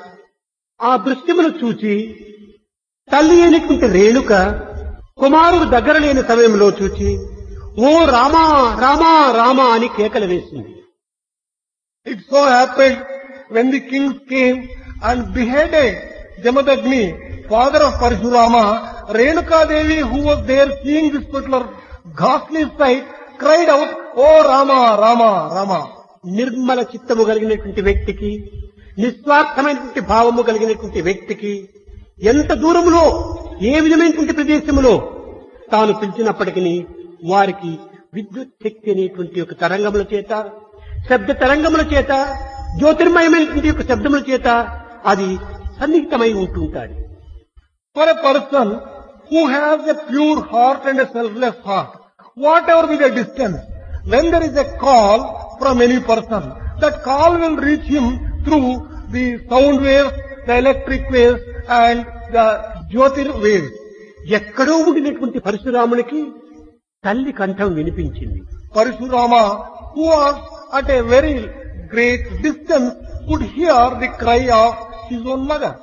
ఆ దృశ్యమును చూచి తల్లి అయినటువంటి రేణుక కుమారుడు దగ్గర లేని సమయంలో చూచి ఓ రామా రామా రామా అని కేకలు వేసింది. It so happened when the kings came and beheaded Jamadagni, father of Parashurama, Renuka Devi, who was there seeing this particular ghastly sight, cried out, "Oh Rama, Rama, Rama." Nirmala చిత్తము కలిగినటువంటి వ్యక్తికి నిస్వార్థమైనటువంటి భావము కలిగినటువంటి వ్యక్తికి ఎంత దూరములో ఏ విధమైనటువంటి ప్రదేశములో తాను పిలిచినప్పటికీ వారికి విద్యుత్ శక్తి అనేటువంటి ఒక తరంగముల చేత శబ్ద తరంగముల చేత జ్యోతిర్మయమైనటువంటి యొక్క శబ్దముల చేత అది సన్నిహితమై ఉంటుంటాడు. For a person who has a pure heart and a selfless heart, whatever be the distance, when there is a call from any person, that call will reach him through the sound waves, the electric waves, and the Jyotirved. ఎక్కడో ఉండినటువంటి పరశురామునికి తల్లి కంఠం వినిపించింది. Parashurama, who was at a very great distance, could hear the cry of his own mother.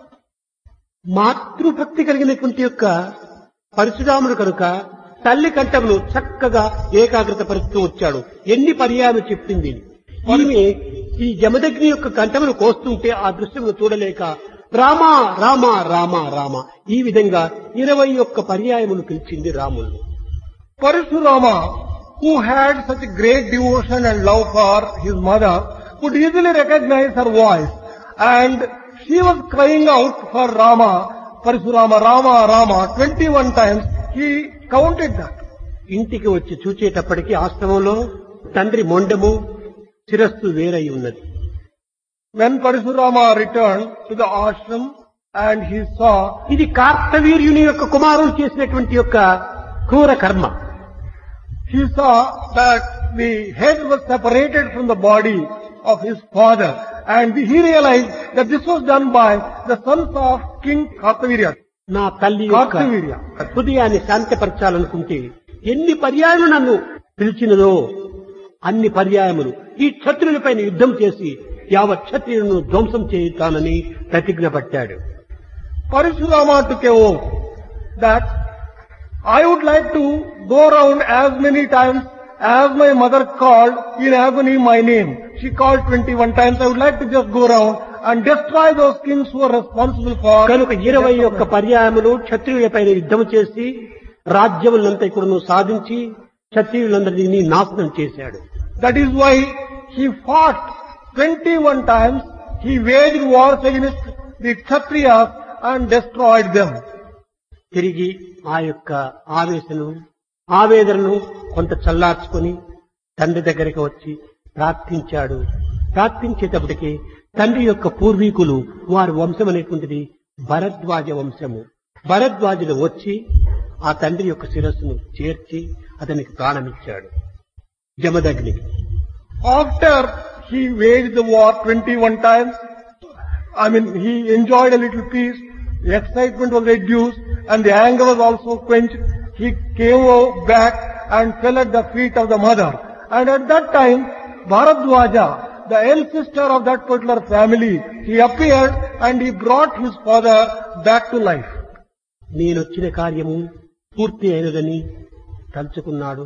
మాతృభక్తి కలిగినటువంటి యొక్క పరశురాముడు కనుక తల్లి కంఠమును చక్కగా ఏకాగ్రత పరుస్తూ వచ్చాడు. ఎన్ని పర్యాలు చెప్పింది. ఈమె ఈ జమదగ్ని యొక్క కంఠమును కోస్తుంటే ఆ దృశ్యమును చూడలేక రామా రామ రామ రామ ఈ విధంగా 21 పర్యాయములు పిలిచింది రాముల్ని. Parashurama, who had such great devotion and love for his mother, could easily recognize her voice, and she was crying out for Rama, Parashurama, Rama, Rama, 21 times. He counted that. ఇంటికి వచ్చి చూచేటప్పటికి ఆశ్రమంలో తండ్రి మొండము శిరస్సు వేరై ఉన్నది. When Parashurama returned to the ashram and he saw, ఇది కార్తవీర్యుని యొక్క కుమారులు చేసినటువంటి యొక్క క్రూర కర్మ. he saw that the head was separated from the body of his father, and he realized that this was done by the sons of King Kartavirya. నా తల్లి యొక్క కార్తవీర్య హృదయాన్ని శాంతపరచాలనుకుంటే ఎన్ని పర్యాయములు నన్ను పిలిచినదో అన్ని పర్యాయములు ఈ క్షత్రులపైన యుద్ధం చేసి యావత్ క్షత్రియులను ధ్వంసం చేయుతానని ప్రతిజ్ఞ పట్టాడు. Parashurama took a oath that I would like to go round as many times as my mother called in agony my name. She called 21 times. I would like to just go round and destroy those kings who are responsible for. కనుక 21 పర్యాయములు క్షత్రియులపైన యుద్ధం చేసి రాజ్యములంతా కూడాను సాధించి క్షత్రియులందరినీ నాశనం చేశాడు. That is why he fought 21 times. He waged wars against the Kshatriyas and destroyed them. తిరిగి ఆ యొక్క ఆవేదనను కొంత చల్లార్చుకొని తండ్రి దగ్గరికి వచ్చి ప్రార్థించాడు. ప్రార్థించేటప్పటికి తండ్రి యొక్క పూర్వీకులు వారి వంశం అనేటువంటిది భరద్వాజ వంశము. భరద్వాజులు వచ్చి ఆ తండ్రి యొక్క శిరస్సును చేర్చి అతనికి ప్రాణమిచ్చాడు జమదగ్నికి. After he waged the war 21 times, he enjoyed a little peace, the excitement was reduced and the anger was also quenched. He came back and fell at the feet of the mother. And at that time, Bharadwaja, the eldest sister of that particular family, he appeared and he brought his father back to life. నేనొచ్చిన కార్యము పూర్తి అయినదని తలుచుకున్నాడు.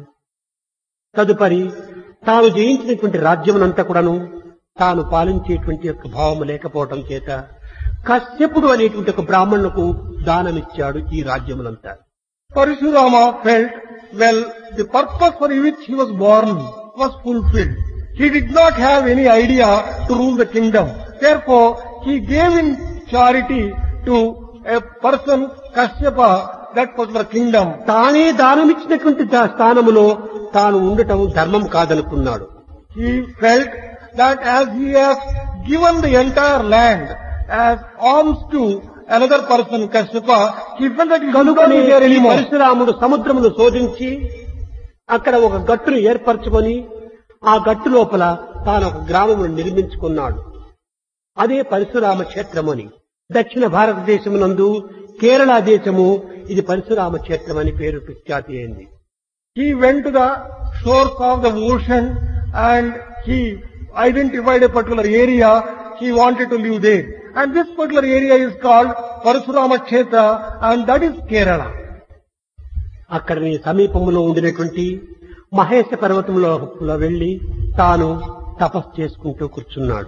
తదుపరి తాను జయించినటువంటి రాజ్యమునంతా కూడాను తాను పాలించేటువంటి యొక్క భావము లేకపోవటం చేత కశ్యపుడు అనేటువంటి ఒక బ్రాహ్మణులకు దానమిచ్చాడు ఈ రాజ్యములంతా. Parashurama felt, well, the purpose for which he was born was fulfilled. He did not have any idea to rule the kingdom. Therefore, he gave in charity to a person, Kashyapa, that particular kingdom. తానే దానమిచ్చినటువంటి స్థానములో తాను ఉండటం ధర్మం కాదనుకున్నాడు. He felt that as he has given the entire land as alms to another person, Kashyapa, he felt that he should not be there anymore. పరశురాముడు సముద్రమును శోధించి అక్కడ ఒక గట్టును ఏర్పరచుకొని ఆ గట్టు లోపల తాను ఒక గ్రామమును నిర్మించుకున్నాడు. అదే పరశురామ క్షేత్రమని. దక్షిణ భారతదేశమునందు కేరళ దేశము ఇది పరశురామ క్షేత్రం అని పేరు ప్రఖ్యాతి అయింది. He went to the shores of the ocean and he identified a particular area. He wanted to live there. And this particular area is called Parashurama Kshetra, and that is Kerala. అక్కడనే సమీపంలో ఉండినటువంటి మహేశ పర్వతంలో వెళ్లి తాను తపస్సు చేసుకుంటూ కూర్చున్నాడు.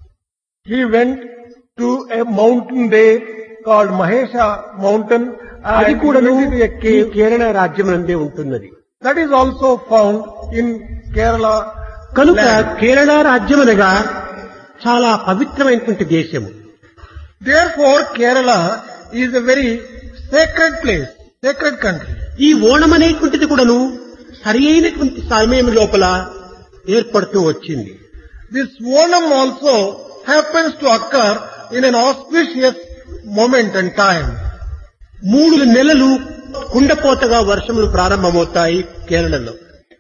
He went to a mountain there called Mahesha mountain, అది and కూడా he went into a cave. Kerala రాజ్యం నందే ఉంటున్నది. That is also found in Kerala. కనుక land. కేరళ రాజ్యం అనగా చాలా పవిత్రమైనటువంటి దేశము. Therefore, Kerala is a very sacred place, sacred country. ఈ ఓణం అనేటువంటిది కూడాను సరి అయినటువంటి సమయం లోపల ఏర్పడుతూ వచ్చింది. This Onam also happens to occur in an auspicious moment and time. 3 నెలలు కుండపోతగా వర్షములు ప్రారంభమవుతాయి కేరళలో.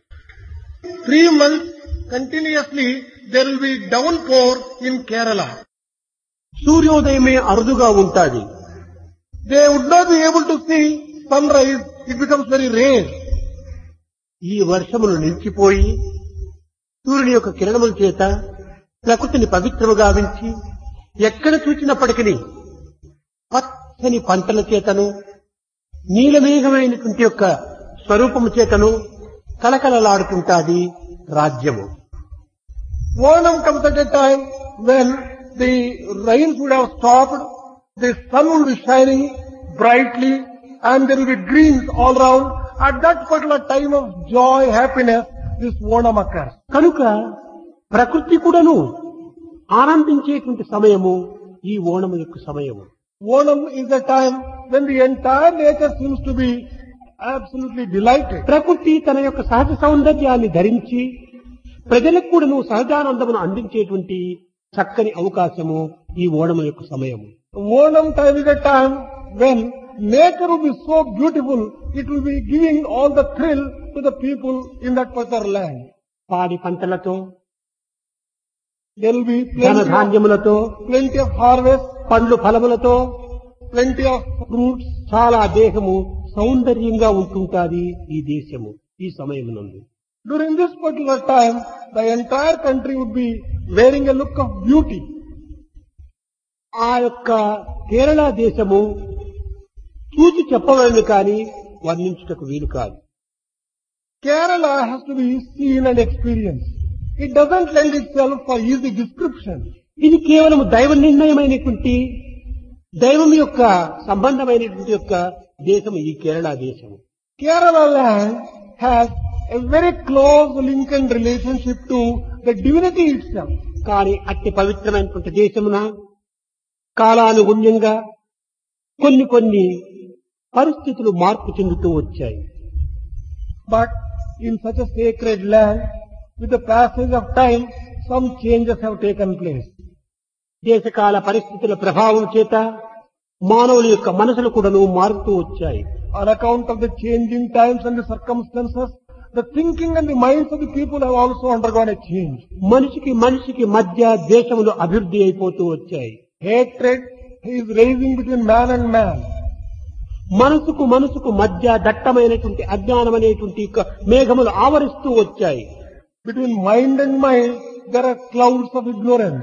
3 months continuously there will be downpour in Kerala. సూర్యోదయమే అరుదుగా ఉంటాది. They would not be able to see sunrise. It becomes very rare. ఈ వర్షములు నిలిచిపోయి సూర్యుని యొక్క కిరణముల చేత ప్రకృతిని పవిత్రము గావించి ఎక్కడ చూచినప్పటికీ పచ్చని పంటల చేతను నీలమేఘమైనటువంటి యొక్క స్వరూపము చేతను కలకలలాడుతుంటాది రాజ్యము. Onam comes at a time when the rains would have stopped, the sun will be shining brightly, and there will be greens all around. At that particular time of joy, happiness, this Onam occurs. కనుక ప్రకృతి కూడాను ఆనందించేటువంటి సమయము ఈ ఓణము యొక్క సమయము. Onam is the time when the entire nature seems to be absolutely delighted. ప్రకృతి తన యొక్క సహజ సౌందర్యాన్ని ధరించి ప్రజలకు కూడాను సహజానందమును అందించేటువంటి చక్కని అవకాశము ఈ ఓణము యొక్క సమయము. Onam time is a time when nature will be so beautiful, it will be giving all the thrill to the people in that particular land. పాడి పంటలతో There will be ధనధాన్యములతో plenty of harvest, పండ్లు ఫలములతో plenty of fruits. చాలా దేహము సౌందర్యంగా ఉంటుంటాది ఈ దేశము ఈ సమయమునందు. During this particular time, the entire country would be wearing a look of beauty. ఆ యొక్క కేరళ దేశము చూచి చెప్పవలను కానీ వర్ణించుటకు వీలు కాదు. Kerala has to be seen and experienced. It doesn't lend itself for easy description. ఇది కేవలం దైవ నిర్ణయమైనటువంటి దైవం యొక్క సంబంధమైనటువంటి యొక్క దేశం ఈ కేరళ దేశము. Kerala land has a very close link and relationship to the divinity itself. కానీ అట్టి పవిత్రమైనటువంటి దేశమున కాలానుగుణ్యంగా కొన్ని పరిస్థితులు మార్పు చెందుతూ వచ్చాయి. But in such a sacred land, with the passage of time, some changes have taken place. దేశకాల పరిస్థితుల ప్రభావం చేత మానవుల యొక్క మనసులు కూడాను మారుతూ వచ్చాయి. On account of the changing times and the circumstances, the thinking and the minds of the people have also undergone a change. మనిషికి మధ్య దేశములు అభివృద్ధి అయిపోతూ వచ్చాయి. Hatred is rising between man and man. మనసుకు మధ్య దట్టమైనటువంటి అజ్ఞానం అనేటువంటి మేఘములు ఆవరిస్తూ వచ్చాయి. Between mind and mind, there are clouds of ignorance.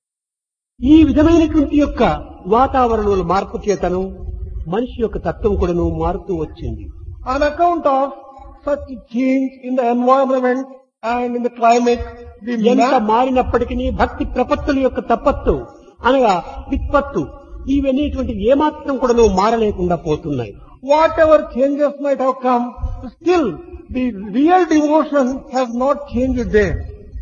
ఈ విధమైనటువంటి యొక్క వాతావరణముల మార్పు చేతను మనిషి యొక్క తత్వం కూడాను మారుతూ వచ్చింది. On account of such change in the environment and in the climate, the ఎంత మారినప్పటికీ భక్తి ప్రపత్తుల యొక్క తపత్తు అనగా విత్పత్తు ఇవనేటువంటి ఏమాత్రం కూడాను మారలేకుండా పోతున్నాయి. whatever changes might have come, still the real devotion has not changed there.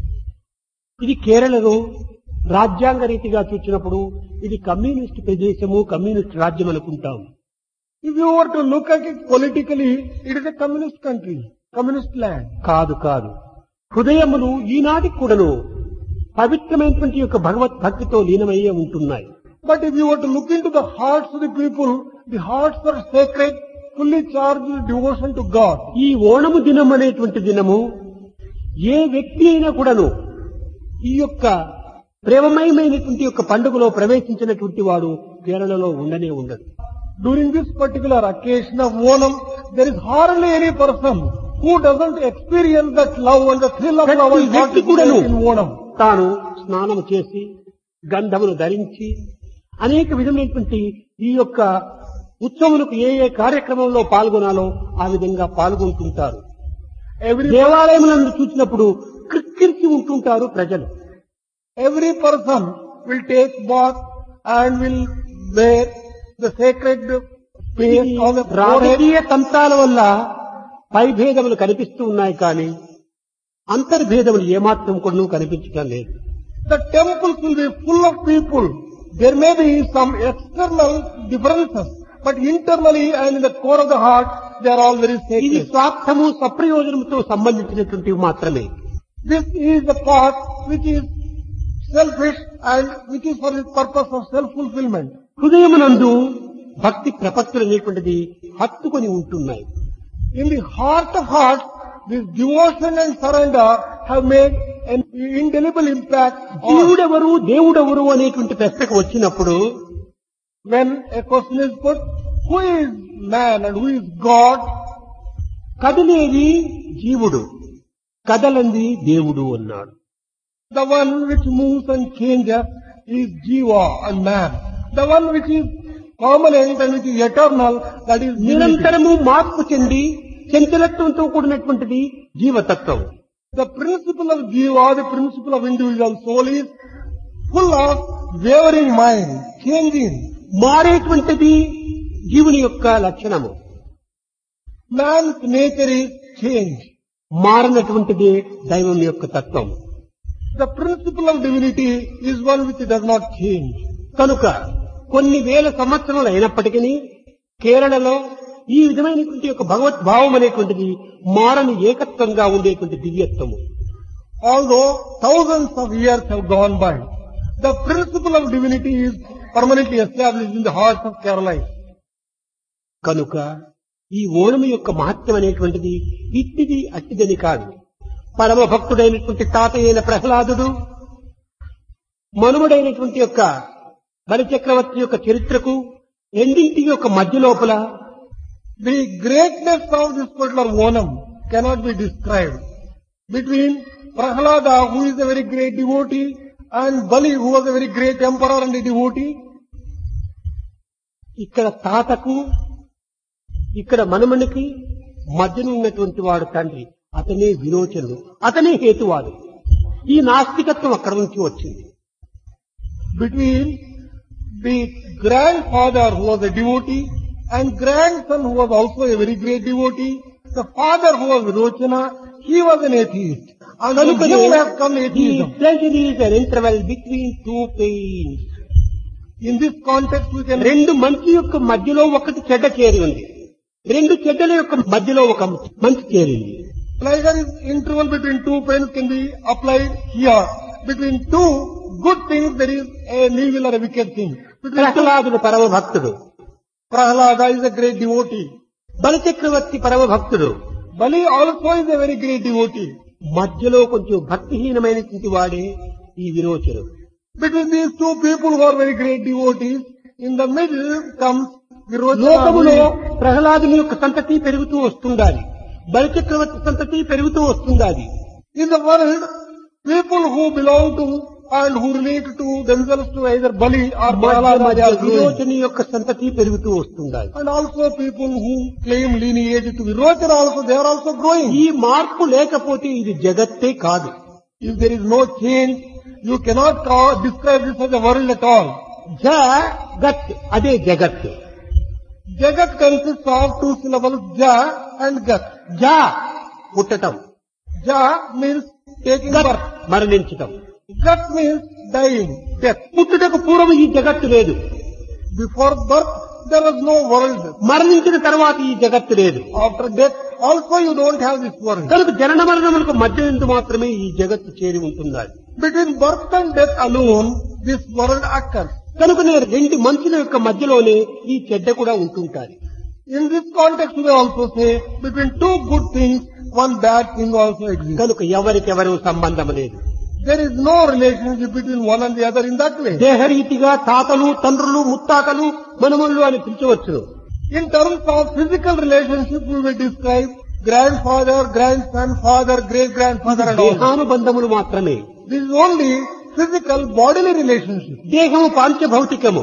ఇది కేరళలో రాజ్యాంగ రీతిగా చూసినప్పుడు ఇది కమ్యూనిస్ట్ ప్రదేశము కమ్యూనిస్ట్ రాజ్యం అనుకుంటాం. If you were to look at it politically, it is a communist country, communist land. కాదు హృదయములు ఈనాటికి కూడాను పవిత్రమైనటువంటి యొక్క భగవద్భక్తితో లీనమయ్యే ఉంటున్నాయి. But if you were to look into the hearts of the people, the hearts are sacred, fully charged with devotion to God. ఈ ఓణము దినం అనేటువంటి దినము ఏ వ్యక్తి అయినా కూడాను ఈ యొక్క ప్రేమమయమైనటువంటి యొక్క పండుగలో ప్రవేశించినటువంటి వాడు కేరళలో ఉండనే ఉండదు. During this particular occasion of Onam, there is hardly any person who doesn't experience that love and the thrill of love and వ్యక్తి కూడాను in Onam. తాను స్నానము చేసి గంధమును ధరించి అనేక విధమైనటువంటి ఈ యొక్క ఉత్సవములకు ఏ కార్యక్రమంలో పాల్గొనాలో ఆ విధంగా పాల్గొంటుంటారు. దేవాలయములను చూసినప్పుడు క్రిక్కిరిచి ఉంటుంటారు ప్రజలు. Every person will take bath and will wear the sacred paste on the forehead. రాజకీయ తంత్రాల వల్ల పైభేదములు కనిపిస్తూ ఉన్నాయి కానీ అంతర్భేదములు ఏమాత్రం కూడా కనిపించడం లేదు. The temples will be full of people. There may be some external differences, but internally and in the core of the heart, they are all very ఇది sacred. స్వార్థము సప్రయోజనంతో సంబంధించినటువంటివి మాత్రమే. This is the part which is selfish and which is for the purpose of self-fulfillment. హృదయమునందు భక్తి ప్రపత్తులు అనేటువంటిది హత్తుకొని ఉంటున్నాయి. In the heart of hearts, this devotion and surrender have made an indelible impact on. దేవుడెవరు అనేటువంటి ప్రశ్నకు వచ్చినప్పుడు When a question is put, Who is man and who is God? కదిలేది జీవుడు, కదలంది దేవుడు అన్నాడు. The one which moves and changes is Jiva and man. The one which is permanent and which is eternal, that is divinity. నిరంతరము మార్పు చెంది చంచలత్వంతో కూడినటువంటిది జీవతత్వం. The principle of Jiva, the principle of individual soul is full of wavering mind, changing. మారేటువంటిది జీవుని యొక్క లక్షణము. Man's nature is change. మారనటువంటిది దైవం యొక్క తత్వం. The principle of divinity is one which does not change. కనుక కొన్ని వేల సంవత్సరాలు అయినప్పటికీ కేరళలో ఈ విధమైనటువంటి యొక్క భగవద్భావం అనేటువంటిది మారని ఏకత్వంగా ఉండేటువంటి దివ్యత్వము. Although thousands of years have gone by, the principle of divinity is permanently established in the hearts of Kerala. కనుక ఈ ఓణము యొక్క మహత్యం అనేటువంటిది ఇట్టిది అట్టిదని కాదు. పరమ భక్తుడైనటువంటి తాత అయిన ప్రహ్లాదుడు మనుమడైనటువంటి యొక్క బలిచక్రవర్తి యొక్క చరిత్రకు రెండింటి యొక్క మధ్య లోపల The greatness of this particular Onam cannot be described. Between Prahlada, who is a very great devotee, and Bali, who was a very great emperor and a devotee, ఇక్కడ తాతకు ఇక్కడ మనుమనికి మధ్యన ఉన్నటువంటి వాడు తండ్రి, అతనే విరోచనుడు, అతనే హేతువాడు. ఈ నాస్తికత్వం అక్కడ నుంచి వచ్చింది. between the grandfather who was a devotee and grandson who was also a very great devotee, the father who was Virochana, he was an atheist. And from him has come atheism. Pleasure is an interval between two pains. In this context we can రెండు మంచి యొక్క మధ్యలో ఒకటి చెడ్డ చేరి ఉంది, రెండు చెడ్డల యొక్క మధ్యలో ఒక మంచి చేరింది. pleasure is interval between two pains can be applied here. Between two good things there is an evil or a wicked thing. ప్రహ్లాదుడు పరమ భక్తుడు, Prahlada is a great devotee. బలిచక్రవర్తి పరమ భక్తుడు, Bali also is a very great devotee. మధ్యలో కొంచెం భక్తిహీనమైనటువంటి వాడే ఈ విరోచనుడు. Between these two people who are very great devotees, in the middle comes లోకములో Virochana. ప్రహ్లాదుని యొక్క సంతతి పెరుగుతూ వస్తుండాలి, బలిచక్రవర్తి సంతతి పెరుగుతూ వస్తుండాలి. In the world, people who belong to and who relate to themselves to either Bali or Prahlada, they are growing. విరోచని యొక్క సంతతి పెరుగుతూ వస్తుండాలి. And also people who claim lineage to Virochana also, they are also growing. ఈ మార్పు లేకపోతే ఇది జగత్తే కాదు. If there is no change, you cannot describe this as a world at all. జగత్ అదే జగత్. Jagat consists of two syllables, Ja and Gat. జా పుట్టటం, Ja means taking గత్ birth. మరణించటం. Gat means dying, death. పుట్టుటకు పూర్వం ఈ జగత్తు లేదు, Before birth, there was no world. మరణించిన తర్వాత ఈ జగత్తు లేదు. After death, also you don't have this world. కనుక జనన మరణములకు మధ్య ఎందు మాత్రమే ఈ జగత్తు చేరి ఉంటున్నది. Between birth and death alone, this world occurs. కనుక నేను రెండు మనుషుల యొక్క మధ్యలోనే ఈ చెడ్డ కూడా ఉంటుంటారు. In this context, we also say, between two good things, one bad thing also exists. కనుక ఎవరికెవరు సంబంధం లేదు. There is no relationship between one and the other in that way. దేహరీతిగా తాతలు, తండ్రులు, ముత్తాతలు, మనుమళ్ళు అని పిలిచవచ్చును. In terms of physical relationship, we will describe grandfather, grandson, father, great-grandfather and all. దేహానుబంధములు మాత్రమే. This is only physical, bodily relationship. దేహము పాంచభౌతికము.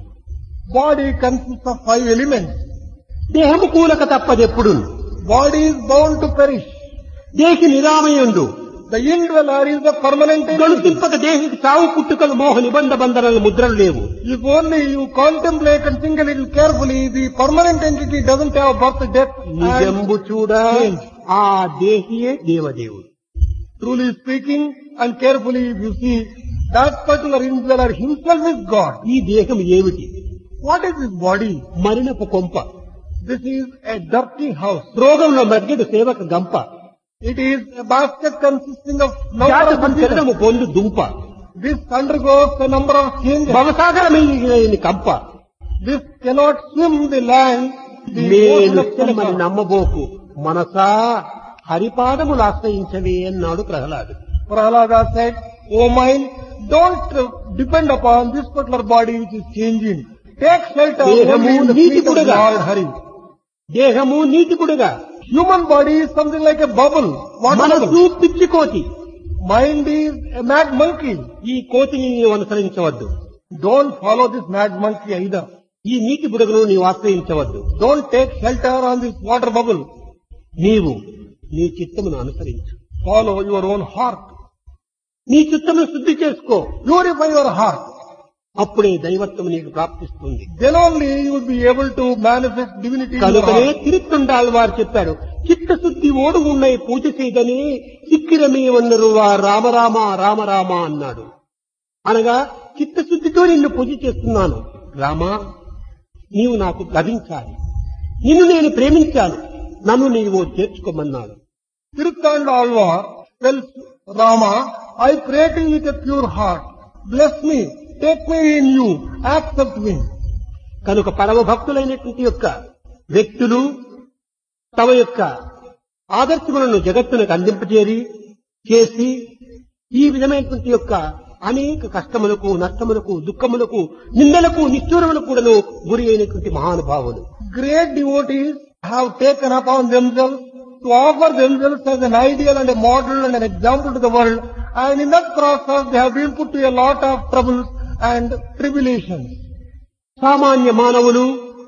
Body consists of 5 elements. దేహము కూలక తప్పదెప్పుడు. Body is bound to perish. దేహి నిరామయుండు. The indweller is the permanent entity. గణుతింపక దేహికి సావు పుట్టుకలు మోహ నిబంధ బంధనలు ముద్రలు లేవు. If only you contemplate and think a little carefully, the permanent entity doesn't have birth, death నిజంబు and చూడ change. ఆ దేహియే దేవదేవుడు. Truly speaking and carefully if you see, that particular indweller himself is God. ఈ దేహం ఏమిటి? What is this body? మరినపు కొంప. This is a dirty house. రోగంలో మధ్యడు సేవక గంప. It is a basket consisting of number జాత of సంచలనము pieces. పొందు దుంప. This undergoes a number of changes. భవసాగరమైన కంప. This cannot swim the land. The నేను ocean of చెమ్మని Kalpa. నమ్మబోకు మనసా హరిపాదములు ఆశ్రయించవే అన్నాడు ప్రహ్లాదుడు. Prahlada said, O mind, don't depend upon this particular body which is changing. Take shelter only in the feet of Lord Hari. దేహము నీటికుడుగా, Human body is something like a bubble. Water మనసు bubble. పిచ్చి కోతి. Mind is a mad monkey. ఈ కోతిని నీవు అనుసరించవద్దు. Don't follow this mad monkey either. ఈ నీటి బుడగను నీవు ఆశ్రయించవద్దు. Don't take shelter on this water bubble. నీవు నీ చిత్తమును అనుసరించు. Follow your own heart. నీ చిత్తమును శుద్ధి చేసుకో. Purify your heart. అప్పుడే దైవత్వం నీకు ప్రాప్తిస్తుంది. Then only you will be able to manifest divinity in your కనుకనే heart. తిరుత్తుండాల్ వారు చెప్పాడు, చిత్తశుద్ధి ఓడు ఉన్నై పూజ చేయదని సిక్కిరమే వన్నరు వా రామరామ రామరామ అన్నాడు. అనగా చిత్తశుద్ధితో నిన్ను పూజ చేస్తున్నాను రామా, నీవు నాకు లభించాలి, నిన్ను నేను ప్రేమించాను, నన్ను నీవు చేర్చుకోమన్నాడు. Tiruthandalvar tells Rama, I pray to you with a pure heart. Bless me, take me in you, accept me. కనుక పరమ భక్తులైనటువంటి యొక్క వ్యక్తులు తమ యొక్క ఆదర్శములను జగత్తునకు అందింపచేరి చేసి ఈ విధమైనటువంటి యొక్క అనేక కష్టములకు, నష్టములకు, దుఃఖములకు, నిందలకు, నిష్ఠూరములకు కూడాను గురి అయినటువంటి మహానుభావులు. Great devotees have taken upon themselves to offer themselves as an ideal and a model and an example to the world, and in that process they have been put to a lot of troubles and tribulations. సామాన్య మానవులు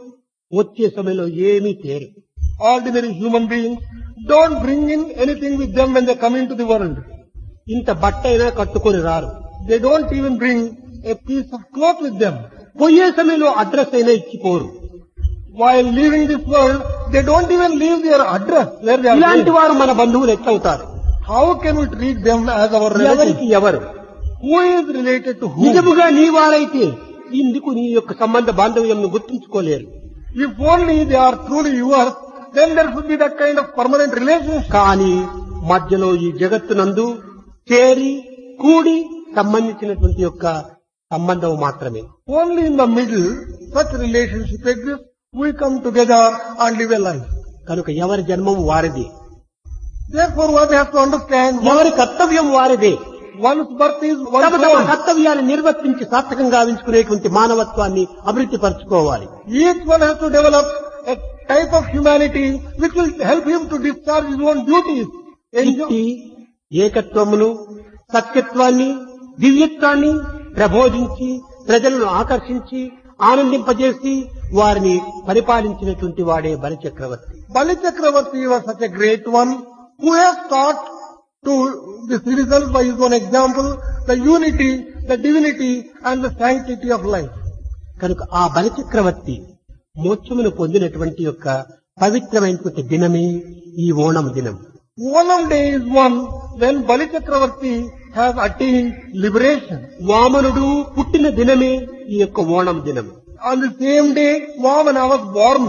వచ్చే సమయంలో ఏమీ తేరు. Ordinary human beings don't bring in anything with them when they come into the world. ఇంత బట్ట అయినా కట్టుకొని రారు. They don't even bring a piece of cloth with them. పోయే సమయంలో అడ్రస్ అయినా ఇచ్చిపోరు. While leaving this world, they don't even leave their address where they are ఇలాంటి going. వారు మన బంధువులు ఎట్లవుతారు? How can we treat them as our ఎవరికి relatives? ఎవరు? Who is related to whom? నిజముగా నీ వారైతే ఇందుకు నీ యొక్క సంబంధ బాంధవ్యంను గుర్తుంచుకోలేరు. If only they are truly yours, then there should be that kind of permanent relationship. కానీ మధ్యలో ఈ జగత్తునందు చేరి కూడి సంబంధించినటువంటి యొక్క సంబంధం మాత్రమే. Only in the middle, such relationship exists. We come together and live a life. కనుక ఎవరి జన్మం వారిది, Therefore, what we have to understand, ఎవరి కర్తవ్యం వారిదే. one's birth is తమ one's తమ own. కర్తవ్యాన్ని నిర్వర్తించి సార్థకంగా గావించుకునేటువంటి మానవత్వాన్ని అభివృద్ధి పరచుకోవాలి. Each one has to develop a type of humanity which will help him to discharge his own duties. ఇట్టి ఏకత్వమును, సత్యత్వాన్ని, దివ్యత్వాన్ని ప్రబోధించి ప్రజలను ఆకర్షించి ఆనందింపజేసి వారిని పరిపాలించినటువంటి వాడే బలిచక్రవర్తి. Bali Chakravarti was such a great one who has taught to the citizens by his own example the unity, the divinity and the sanctity of life. కనుక ఆ బలిచక్రవర్తి మోక్షమును పొందినటువంటి యొక్క పవిత్రమైనటువంటి దినమే ఈ ఓణం దినం. Onam day is one when Bali Chakravarti has attained liberation. వామనుడు పుట్టిన దినమే ఈ యొక్క ఓణం దినం. On the same day, Vamana was born.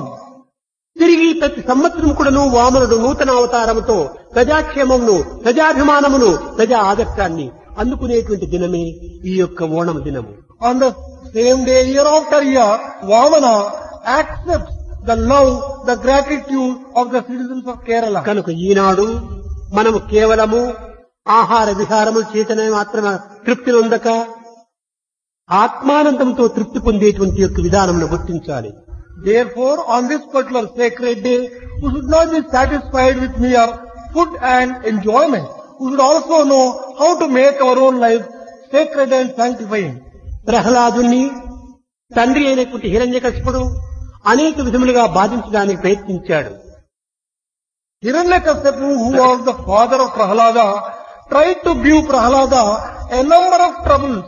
తిరిగి ప్రతి సంవత్సరం కూడాను వామనుడు నూతన అవతారముతో ప్రజాక్షేమమును, ప్రజాభిమానమును, ప్రజా ఆదర్శాన్ని అందుకునేటువంటి దినమే ఈ యొక్క ఓణం దినము. On the same day, year after year, Vamana accepts the love, the gratitude of the citizens of Kerala. కనుక ఈనాడు మనము కేవలము ఆహార విహారముల చేతనే మాత్రమే తృప్తి నొందక ఆత్మానందంతో తృప్తి పొందేటువంటి యొక్క విధానమును గుర్తించాలి. Therefore, on this particular sacred day, we should not be satisfied with mere food and enjoyment. We should also know how to make our own life sacred and sanctifying. ప్రహ్లాదుని తండ్రి అయినటువంటి హిరణ్యకశిపుడు అనేక విధములుగా బాధించడానికి ప్రయత్నించాడు. Hiranyakasipu, who was the father of Prahlada, tried to give Prahlada a number of troubles.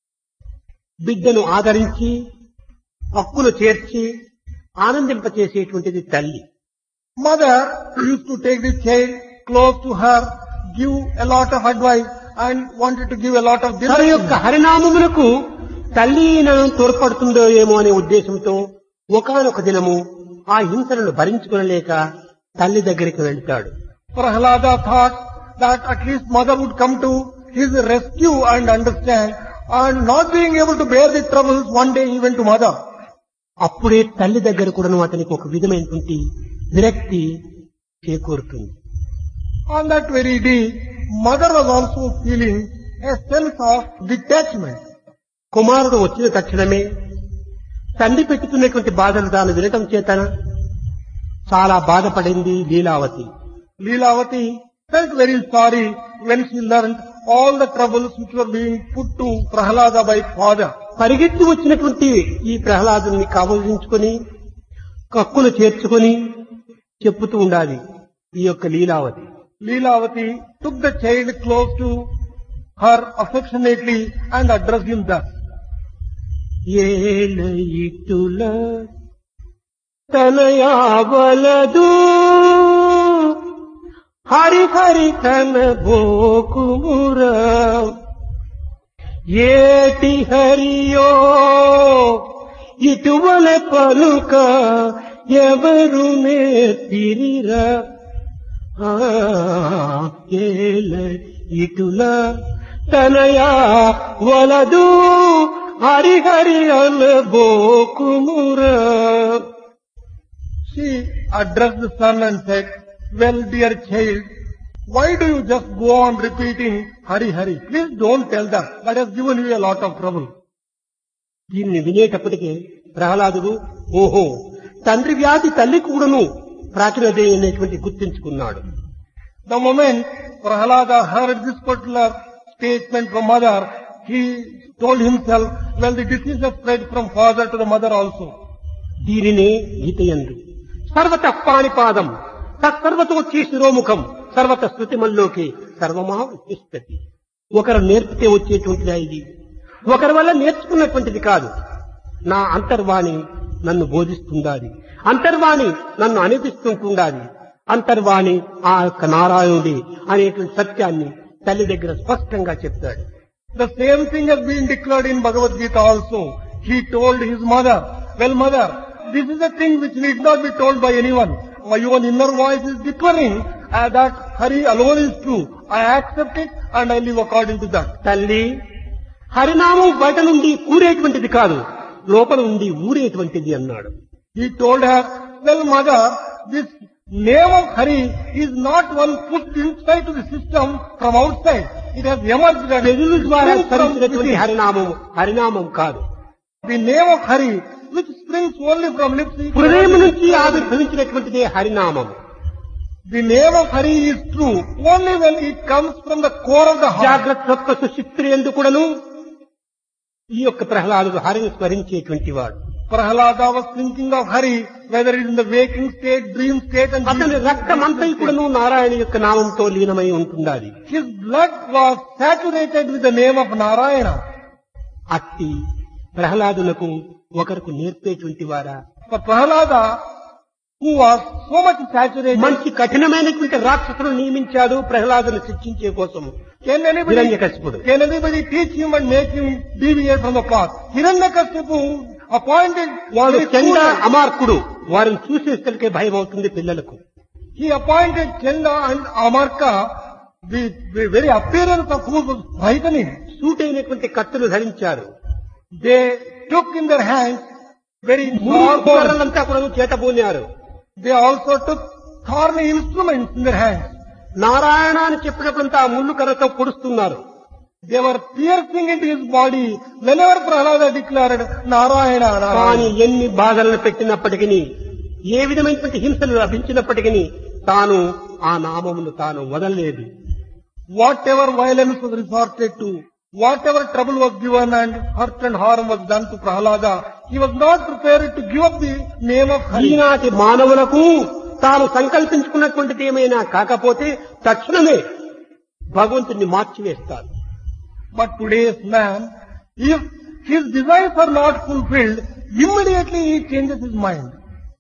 బిడ్డను ఆదరించి హక్కులు చేర్చి ఆనందింపచేసేటువంటిది తల్లి. Mother used to take the child close to her, give a lot of advice and wanted to give a lot of తన యొక్క direction. హరినామమునకు తల్లి నన్ను తోడ్పడుతుందో ఏమో అనే ఉద్దేశంతో ఒకానొక దినము ఆ హింసలను భరించుకోలేక తల్లి దగ్గరికి వెళ్తాడు. Prahlada thought that at least mother would come to his rescue and understand, and not being able to bear the troubles, one day he went to mother. అప్పుడే తల్లి దగ్గర కూడాను అతనికి ఒక విధమైనటువంటి విరక్తి చేకూరుతుంది. On that very day, mother was also feeling a sense of detachment. కుమారుడు వచ్చిన తక్షణమే తండ్రి పెట్టుతున్నటువంటి బాధలు తాను వినటం చేతన చాలా బాధపడింది Leelavathi. Leelavati felt very sorry when she learned all the troubles which were being put to Prahlada by father. పరిగెత్తి వచ్చినటువంటి ఈ ప్రహ్లాదుని కావలించుకొని కక్కులు చేర్చుకొని చెప్పుతూ ఉండాలి ఈ యొక్క Leelavathi. Leelavati took the child close to her affectionately and addressed him thus. ఏల ఇటుల తనయావలదు హరి హరి తన బోకుముర ఏటి హరియో ఇటువల పలుక ఎవరు నేర్పిరిరా ఏల ఇటుల తనయా వలదు హరి హరి అల బోకుముర. She addressed the son and said, "Well, dear child, why do you just go on repeating Hari Hari? Please don't tell that. That has given you a lot of trouble." దీన్ని వినేటప్పటికే ప్రహ్లాదుడు ఓహో తండ్రి వ్యాధి తల్లి కూడాను ప్రాకినదే అనేటువంటి గుర్తించుకున్నాడు. The moment Prahlada heard this particular statement from mother, he told himself, well, the disease has spread from father to the mother also. దీనినే గీతయందు సర్వత పాణిపాదం తత్సర్వతోచ్చి శిరోముఖం సర్వత శృతిమల్లోకి సర్వమా విస్తతి. ఒకరు నేర్పితే వచ్చేటువంటిదా ఇది? ఒకరి వల్ల నేర్చుకున్నటువంటిది కాదు. నా అంతర్వాణి నన్ను బోధిస్తుండాలి, అంతర్వాణి నన్ను అనిపిస్తుంటుండాలి, అంతర్వాణి ఆ యొక్క నారాయణుడి అనేటువంటి సత్యాన్ని తల్లి దగ్గర స్పష్టంగా చెప్తాడు. The same thing has been declared in Bhagavad Gita also. He told his mother, well mother, this is a thing which need not be told by anyone. My own inner voice is declaring that Hari alone is true. I accept it and I live according to that. తల్లి హరినామం బయట నుండి కూరేటువంటిది కాదు, లోపల నుండి ఊరేటువంటిది అన్నాడు. He told her, well mother, this name of Hari is not one put inside to the system from outside. It has emerged and పెదవుల ద్వారా springs from స్మరించినటువంటి within. హరినామం కాదు. The name of Hari, which springs only from lips, హృదయం నుంచి ఆవిర్భవించినటువంటిదే హరినామం. the name of Hari is true only when it comes from the core of the heart. జాగ్రత్త స్వప్న సుషుప్తి యందు కూడాను ఈ యొక్క ప్రహ్లాదుడు హరిని స్మరించేటువంటి వాడు. Prahlada was thinking of Hari, whether it is in the waking state, dream state, and అతని రక్తమంతై కూడాను నారాయణ యొక్క నామంతో లీనమై ఉంటుండాలి. his blood was saturated with the name of Narayana. అట్టి ప్రహ్లాదులకు ఒకరికి నేర్పేటువంటి వారా? For Prahlada, who was so much saturated, మంచి కఠినమైనటువంటి రాక్షసులను నియమించాడు ప్రహ్లాదును శిక్షించే కోసం హిరణ్యకశిపుడు. can anybody teach him and make him deviate from the path? Hiranyakashipu appointed వాడు very చండ cruel- అమార్కుడు, వారిని చూసేసరికే భయం అవుతుంది పిల్లలకు. He appointed Chanda and Amarka, the very appearance of who was frightening. సూటైనటువంటి కత్తులు ధరించారు. They took in their hands very sharp bows. మూలంతా కూడా చేతబూనారు. They also took thorny instruments in their hands. Narayana అని చెప్పినప్పుడంతా ఆ ముళ్ళు కర్రతో పొడుస్తున్నారు. They were piercing into his body whenever Prahlada declared Narayana, కానీ Narayana. ఎన్ని బాధలను పెట్టినప్పటికీ, ఏ విధమైనటువంటి హింసలు లభించినప్పటికీ తాను ఆ నామమును తాను వదలలేదు. Whatever violence was resorted to, whatever trouble was given and hurt and harm was done to Prahlada, he was not prepared to give up the name of Hari. ఈనాటి మానవులకు తాను సంకల్పించుకున్నటువంటిది ఏమైనా కాకపోతే తక్షణమే భగవంతుని మార్చివేస్తారు. But today's man, if his desires are not fulfilled, immediately he changes his mind.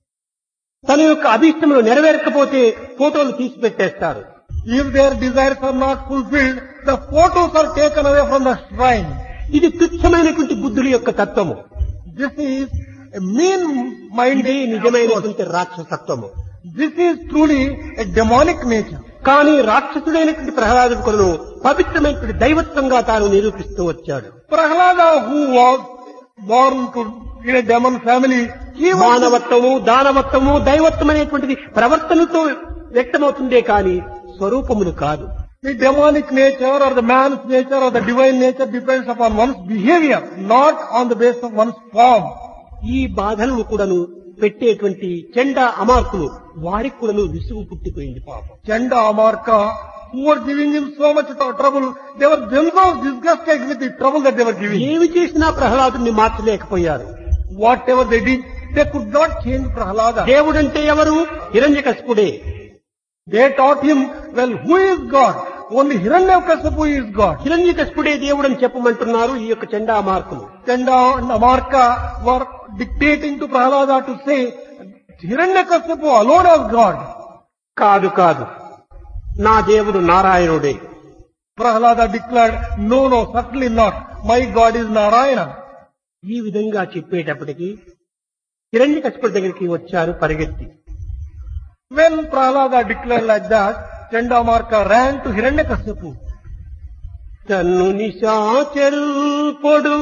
తన యొక్క అభీష్టములు నెరవేరకపోతే ఫోటోలు తీసి పెట్టేస్తారు. If their desires are not fulfilled, the photos are taken away from the shrine. ఇది తుచ్చమైనటువంటి బుద్ధుల యొక్క తత్వము. This is a mean-minded, ఇది నిజమైనటువంటి రాక్షసత్వము. this is truly a demonic nature. కానీ రాక్షసుడైనటువంటి ప్రహ్లాదుడు కొలను పవిత్రమైనటువంటి దైవత్వంగా తాను నిరూపిస్తూ వచ్చాడు. Prahlada, who was born in a demon family, he was మానవత్వము, దానవత్వము, దైవత్వం అనేటువంటిది ప్రవర్తనతో వ్యక్తమవుతుందే కానీ స్వరూపములు కాదు. the demonic nature or the man's nature or the divine nature depends upon one's behavior, not on the basis of one's form. ఈ బాధలను కూడాను పెట్టేటువంటి చెండా అమార్కులు వారికి కూడాను విసుగు పుట్టిపోయింది పాపం. Chanda Amarka, who were giving him so much trouble, they were themselves disgusted with the trouble that they were giving. ఏమి చేసినా ప్రహ్లాదుని మార్చలేకపోయారు. Whatever they did, they could not change Prahlada. దేవుడంటే ఎవరు? హిరణ్యకశిపుడే. They taught him, well, who is God? Only Hiranyakasipu is God. హిరణ్యకశిపుడే దేవుడని చెప్పమంటున్నారు ఈ యొక్క చెండా అమార్కులు. Chanda and Amarka were dictating to Prahlada to say, Hiranyakasipu alone is God. కాదు కాదు, నా దేవుడు నారాయణుడే. Prahlada declared, no, certainly not. My God is Narayana. ఈ విధంగా చెప్పేటప్పటికి హిరణ్యకశిపుడి దగ్గరికి వచ్చారు పరిగెత్తి. When Prahlada declared like that, Chandamarka ran to Hiranyakasipu. తన్ను నిశాచరు పొడువ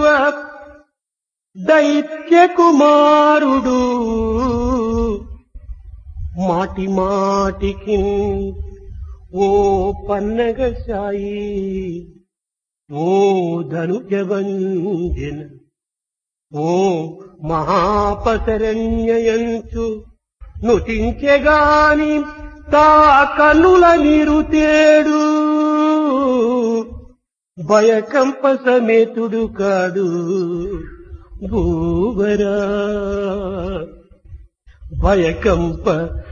దైత్య కుమారుడు మాటి మాటికి ఓ పన్నగ సాయి ఓ ధనుజవంజన ఓ మహాపసరణ్యయంచు నుతించెగాని తా కన్నుల నీరు తేడు భయకంప సమేతుడు కాడు భూవరా భయకంప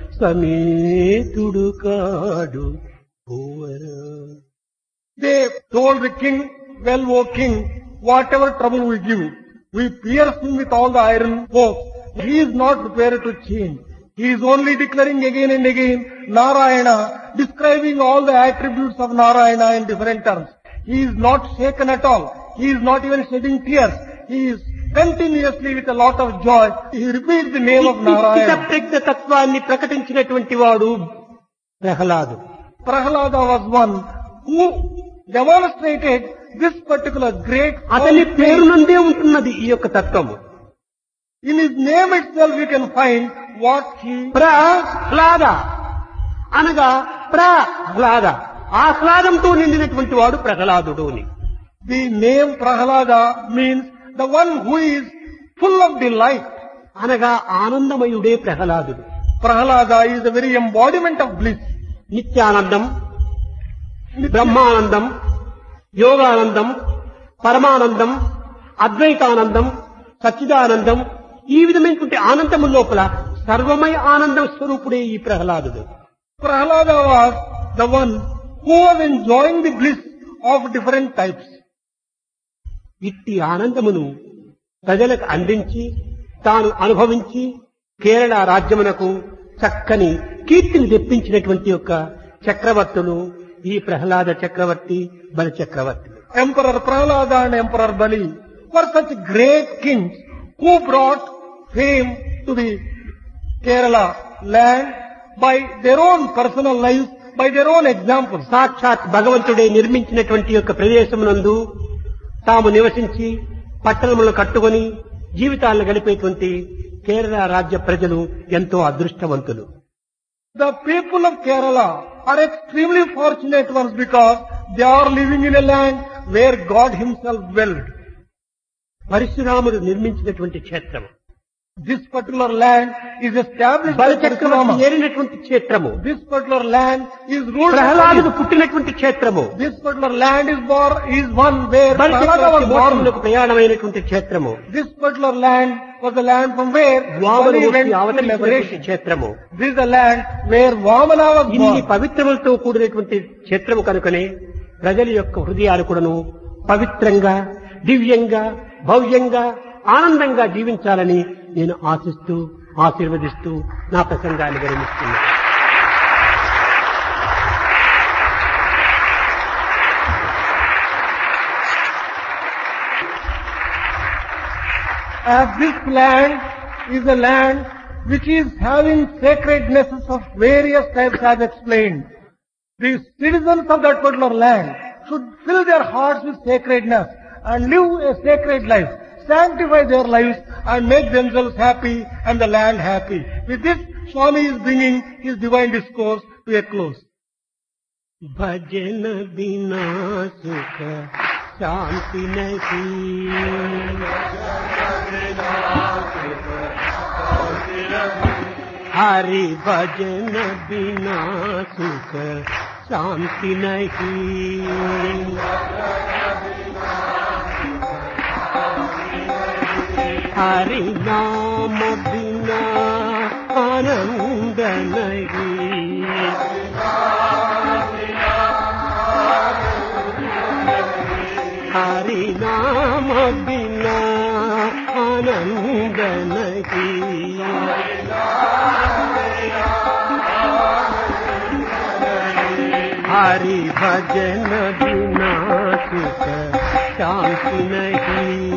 సమేతుడు కాడు భూవరా. They told the king, well, O king, whatever trouble we give, we pierce him with all the iron forks. He is not prepared to change. He is only declaring again and again Narayana, describing all the attributes of Narayana in different terms. He is not shaken at all. He is not even shedding tears. He is continuously with a lot of joy. He repeats the name of Narayana. ప్రజ్ఞ తత్వాన్ని ప్రకటించినటువంటి వాడు Prahlad. Prahlada was one who demonstrated this particular great. అతని పేరు నుండే ఉంటున్నది ఈ యొక్క తత్వము. In his name itself you can find what he. Prahlada అనగా ప్రహ్లాద, ఆహ్లాదంతో నిండినటువంటి వాడు ప్రహ్లాదుడు అని. The name Prahlada means the one who is full of delight. అనగా ఆనందమయుడే ప్రహ్లాదుడు. Prahlada is the very embodiment of bliss. నిత్యానందం, బ్రహ్మానందం, యోగానందం, పరమానందం, అద్వైతానందం, సచ్చిదానందం, ఈ విధమైనటువంటి ఆనందము లోపల సర్వమయ ఆనందం స్వరూపుడే ఈ ప్రహ్లాదుడు. Prahlada was the one who was enjoying the bliss of different types. ఇట్టి ఆనందమును ప్రజలకు అందించి తాను అనుభవించి కేరళ రాజ్యమునకు చక్కని కీర్తిని తెప్పించినటువంటి యొక్క చక్రవర్తులు ఈ ప్రహ్లాద చక్రవర్తి, బలి చక్రవర్తి. Emperor Prahlada and Emperor Bali were such great kings who brought fame to the Kerala land by their own personal lives, by their own example. సాక్షాత్ భగవంతుడే నిర్మించినటువంటి యొక్క ప్రదేశమునందు తాము నివసించి పట్టణములను కట్టుకొని జీవితాలను గడిపేటువంటి కేరళ రాజ్య ప్రజలు ఎంతో అదృష్టవంతులు. The people of Kerala are extremely fortunate ones because they are living in a land where God himself dwelled. పరశురాముడు నిర్మించినటువంటి క్షేత్రము. This particular land is established by బలి చక్రవర్తి Parashurama. ఏలినటువంటి క్షేత్రము. This particular land is ruled by ప్రహ్లాదుడు పుట్టినటువంటి క్షేత్రము. This particular land is one where బలి Prahlada Chakravarthi was born. మోక్షమునకు ప్రయాణమైనటువంటి క్షేత్రము. This particular land was the land from where Bali Vamanudu went to అవతరించినటువంటి liberation. క్షేత్రము. This is the land where Vamana was ఇన్ని born. పవిత్రములతో కూడినటువంటి క్షేత్రము కనుకనే ప్రజల యొక్క హృదయాలు కూడాను పవిత్రంగా, దివ్యంగా, భవ్యంగా, ఆనందంగా జీవించాలని నేను ఆశిస్తూ ఆశీర్వదిస్తూ నా ప్రసంగాన్ని విరమిస్తున్నాను. As this land is a land which is having sacrednesses of various types as explained, the citizens of that particular land should fill their hearts with sacredness and live a sacred life, sanctify their lives and make themselves happy and the land happy. With this, Swami is bringing his divine discourse to a close. భజన బినా సుఖ శాంతి నహీ हरि भजन बिना सुख शांति नहीं, हरि नाम बिना आनंद नहीं, हरि नाम बिना आनंद नहीं, हरि भजन बिना सुख शांति नहीं,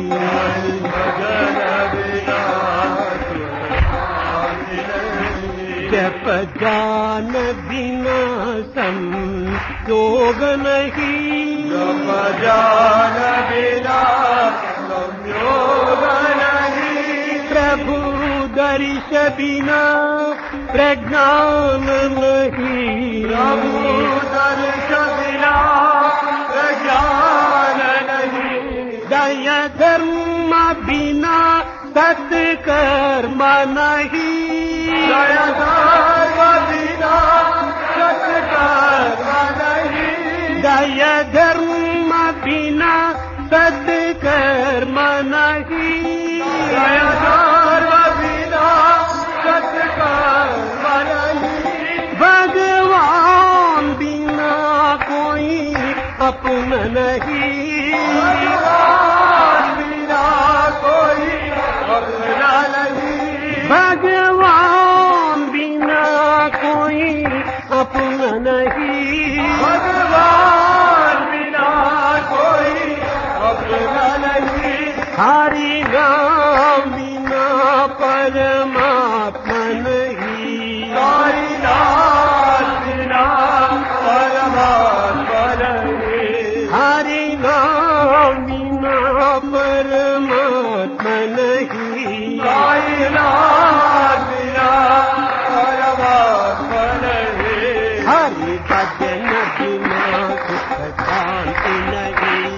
जप जान बिना संयोग नहीं, जप जान बिना संयोग नहीं, प्रभु दर्श बिना प्रज्ञान नहीं, प्रभु दर्श बिना प्रज्ञान नहीं, दया धर्म बिना सत्कर्म नहीं, दया धर्म बिना सत्कर्म नहीं, दया धर्म बिना सत्कर्म नहीं, दया धर्म बिना सत्कर्म नहीं, भगवान बिना कोई अपना नहीं, भगवान बिना कोई अपना नहीं, भगवान बिना कोई अपना नहीं, भगवान बिना कोई अपना नहीं, हरि नाम बिना परमात्मा नहीं, हरि नाम बिना परमात्मा नहीं, हरि नाम बिना परमात्मा नहीं, हरि नाम बिना परमात्मा नहीं, हरि भजन बिना सुख शांति नहीं,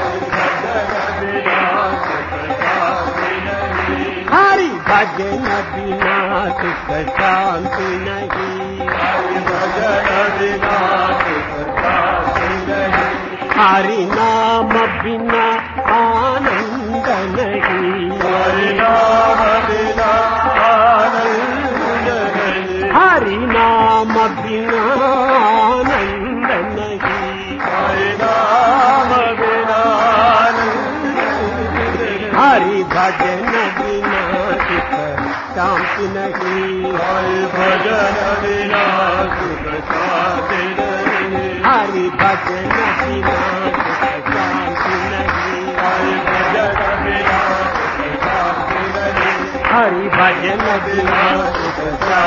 हरि भजन बिना सुख शांति हरि भजन बिना सुख शांति नहीं, हरि भजन बिना सुख शांति नहीं, हरि नाम बिना आनंद नहीं, हरि नाम बिना आनंद नहीं, हरि नाम बिना आनंद नहीं, हरि नाम बिना आनंद नहीं, हरि भजन बिना सुख शांति नहीं, हरि भजन बिना सुख शांति नहीं, हरि भजन बिना सुख शांति नहीं, हरि भजन बिना सुख शांति नहीं, हरि भजन बिना सुख शांति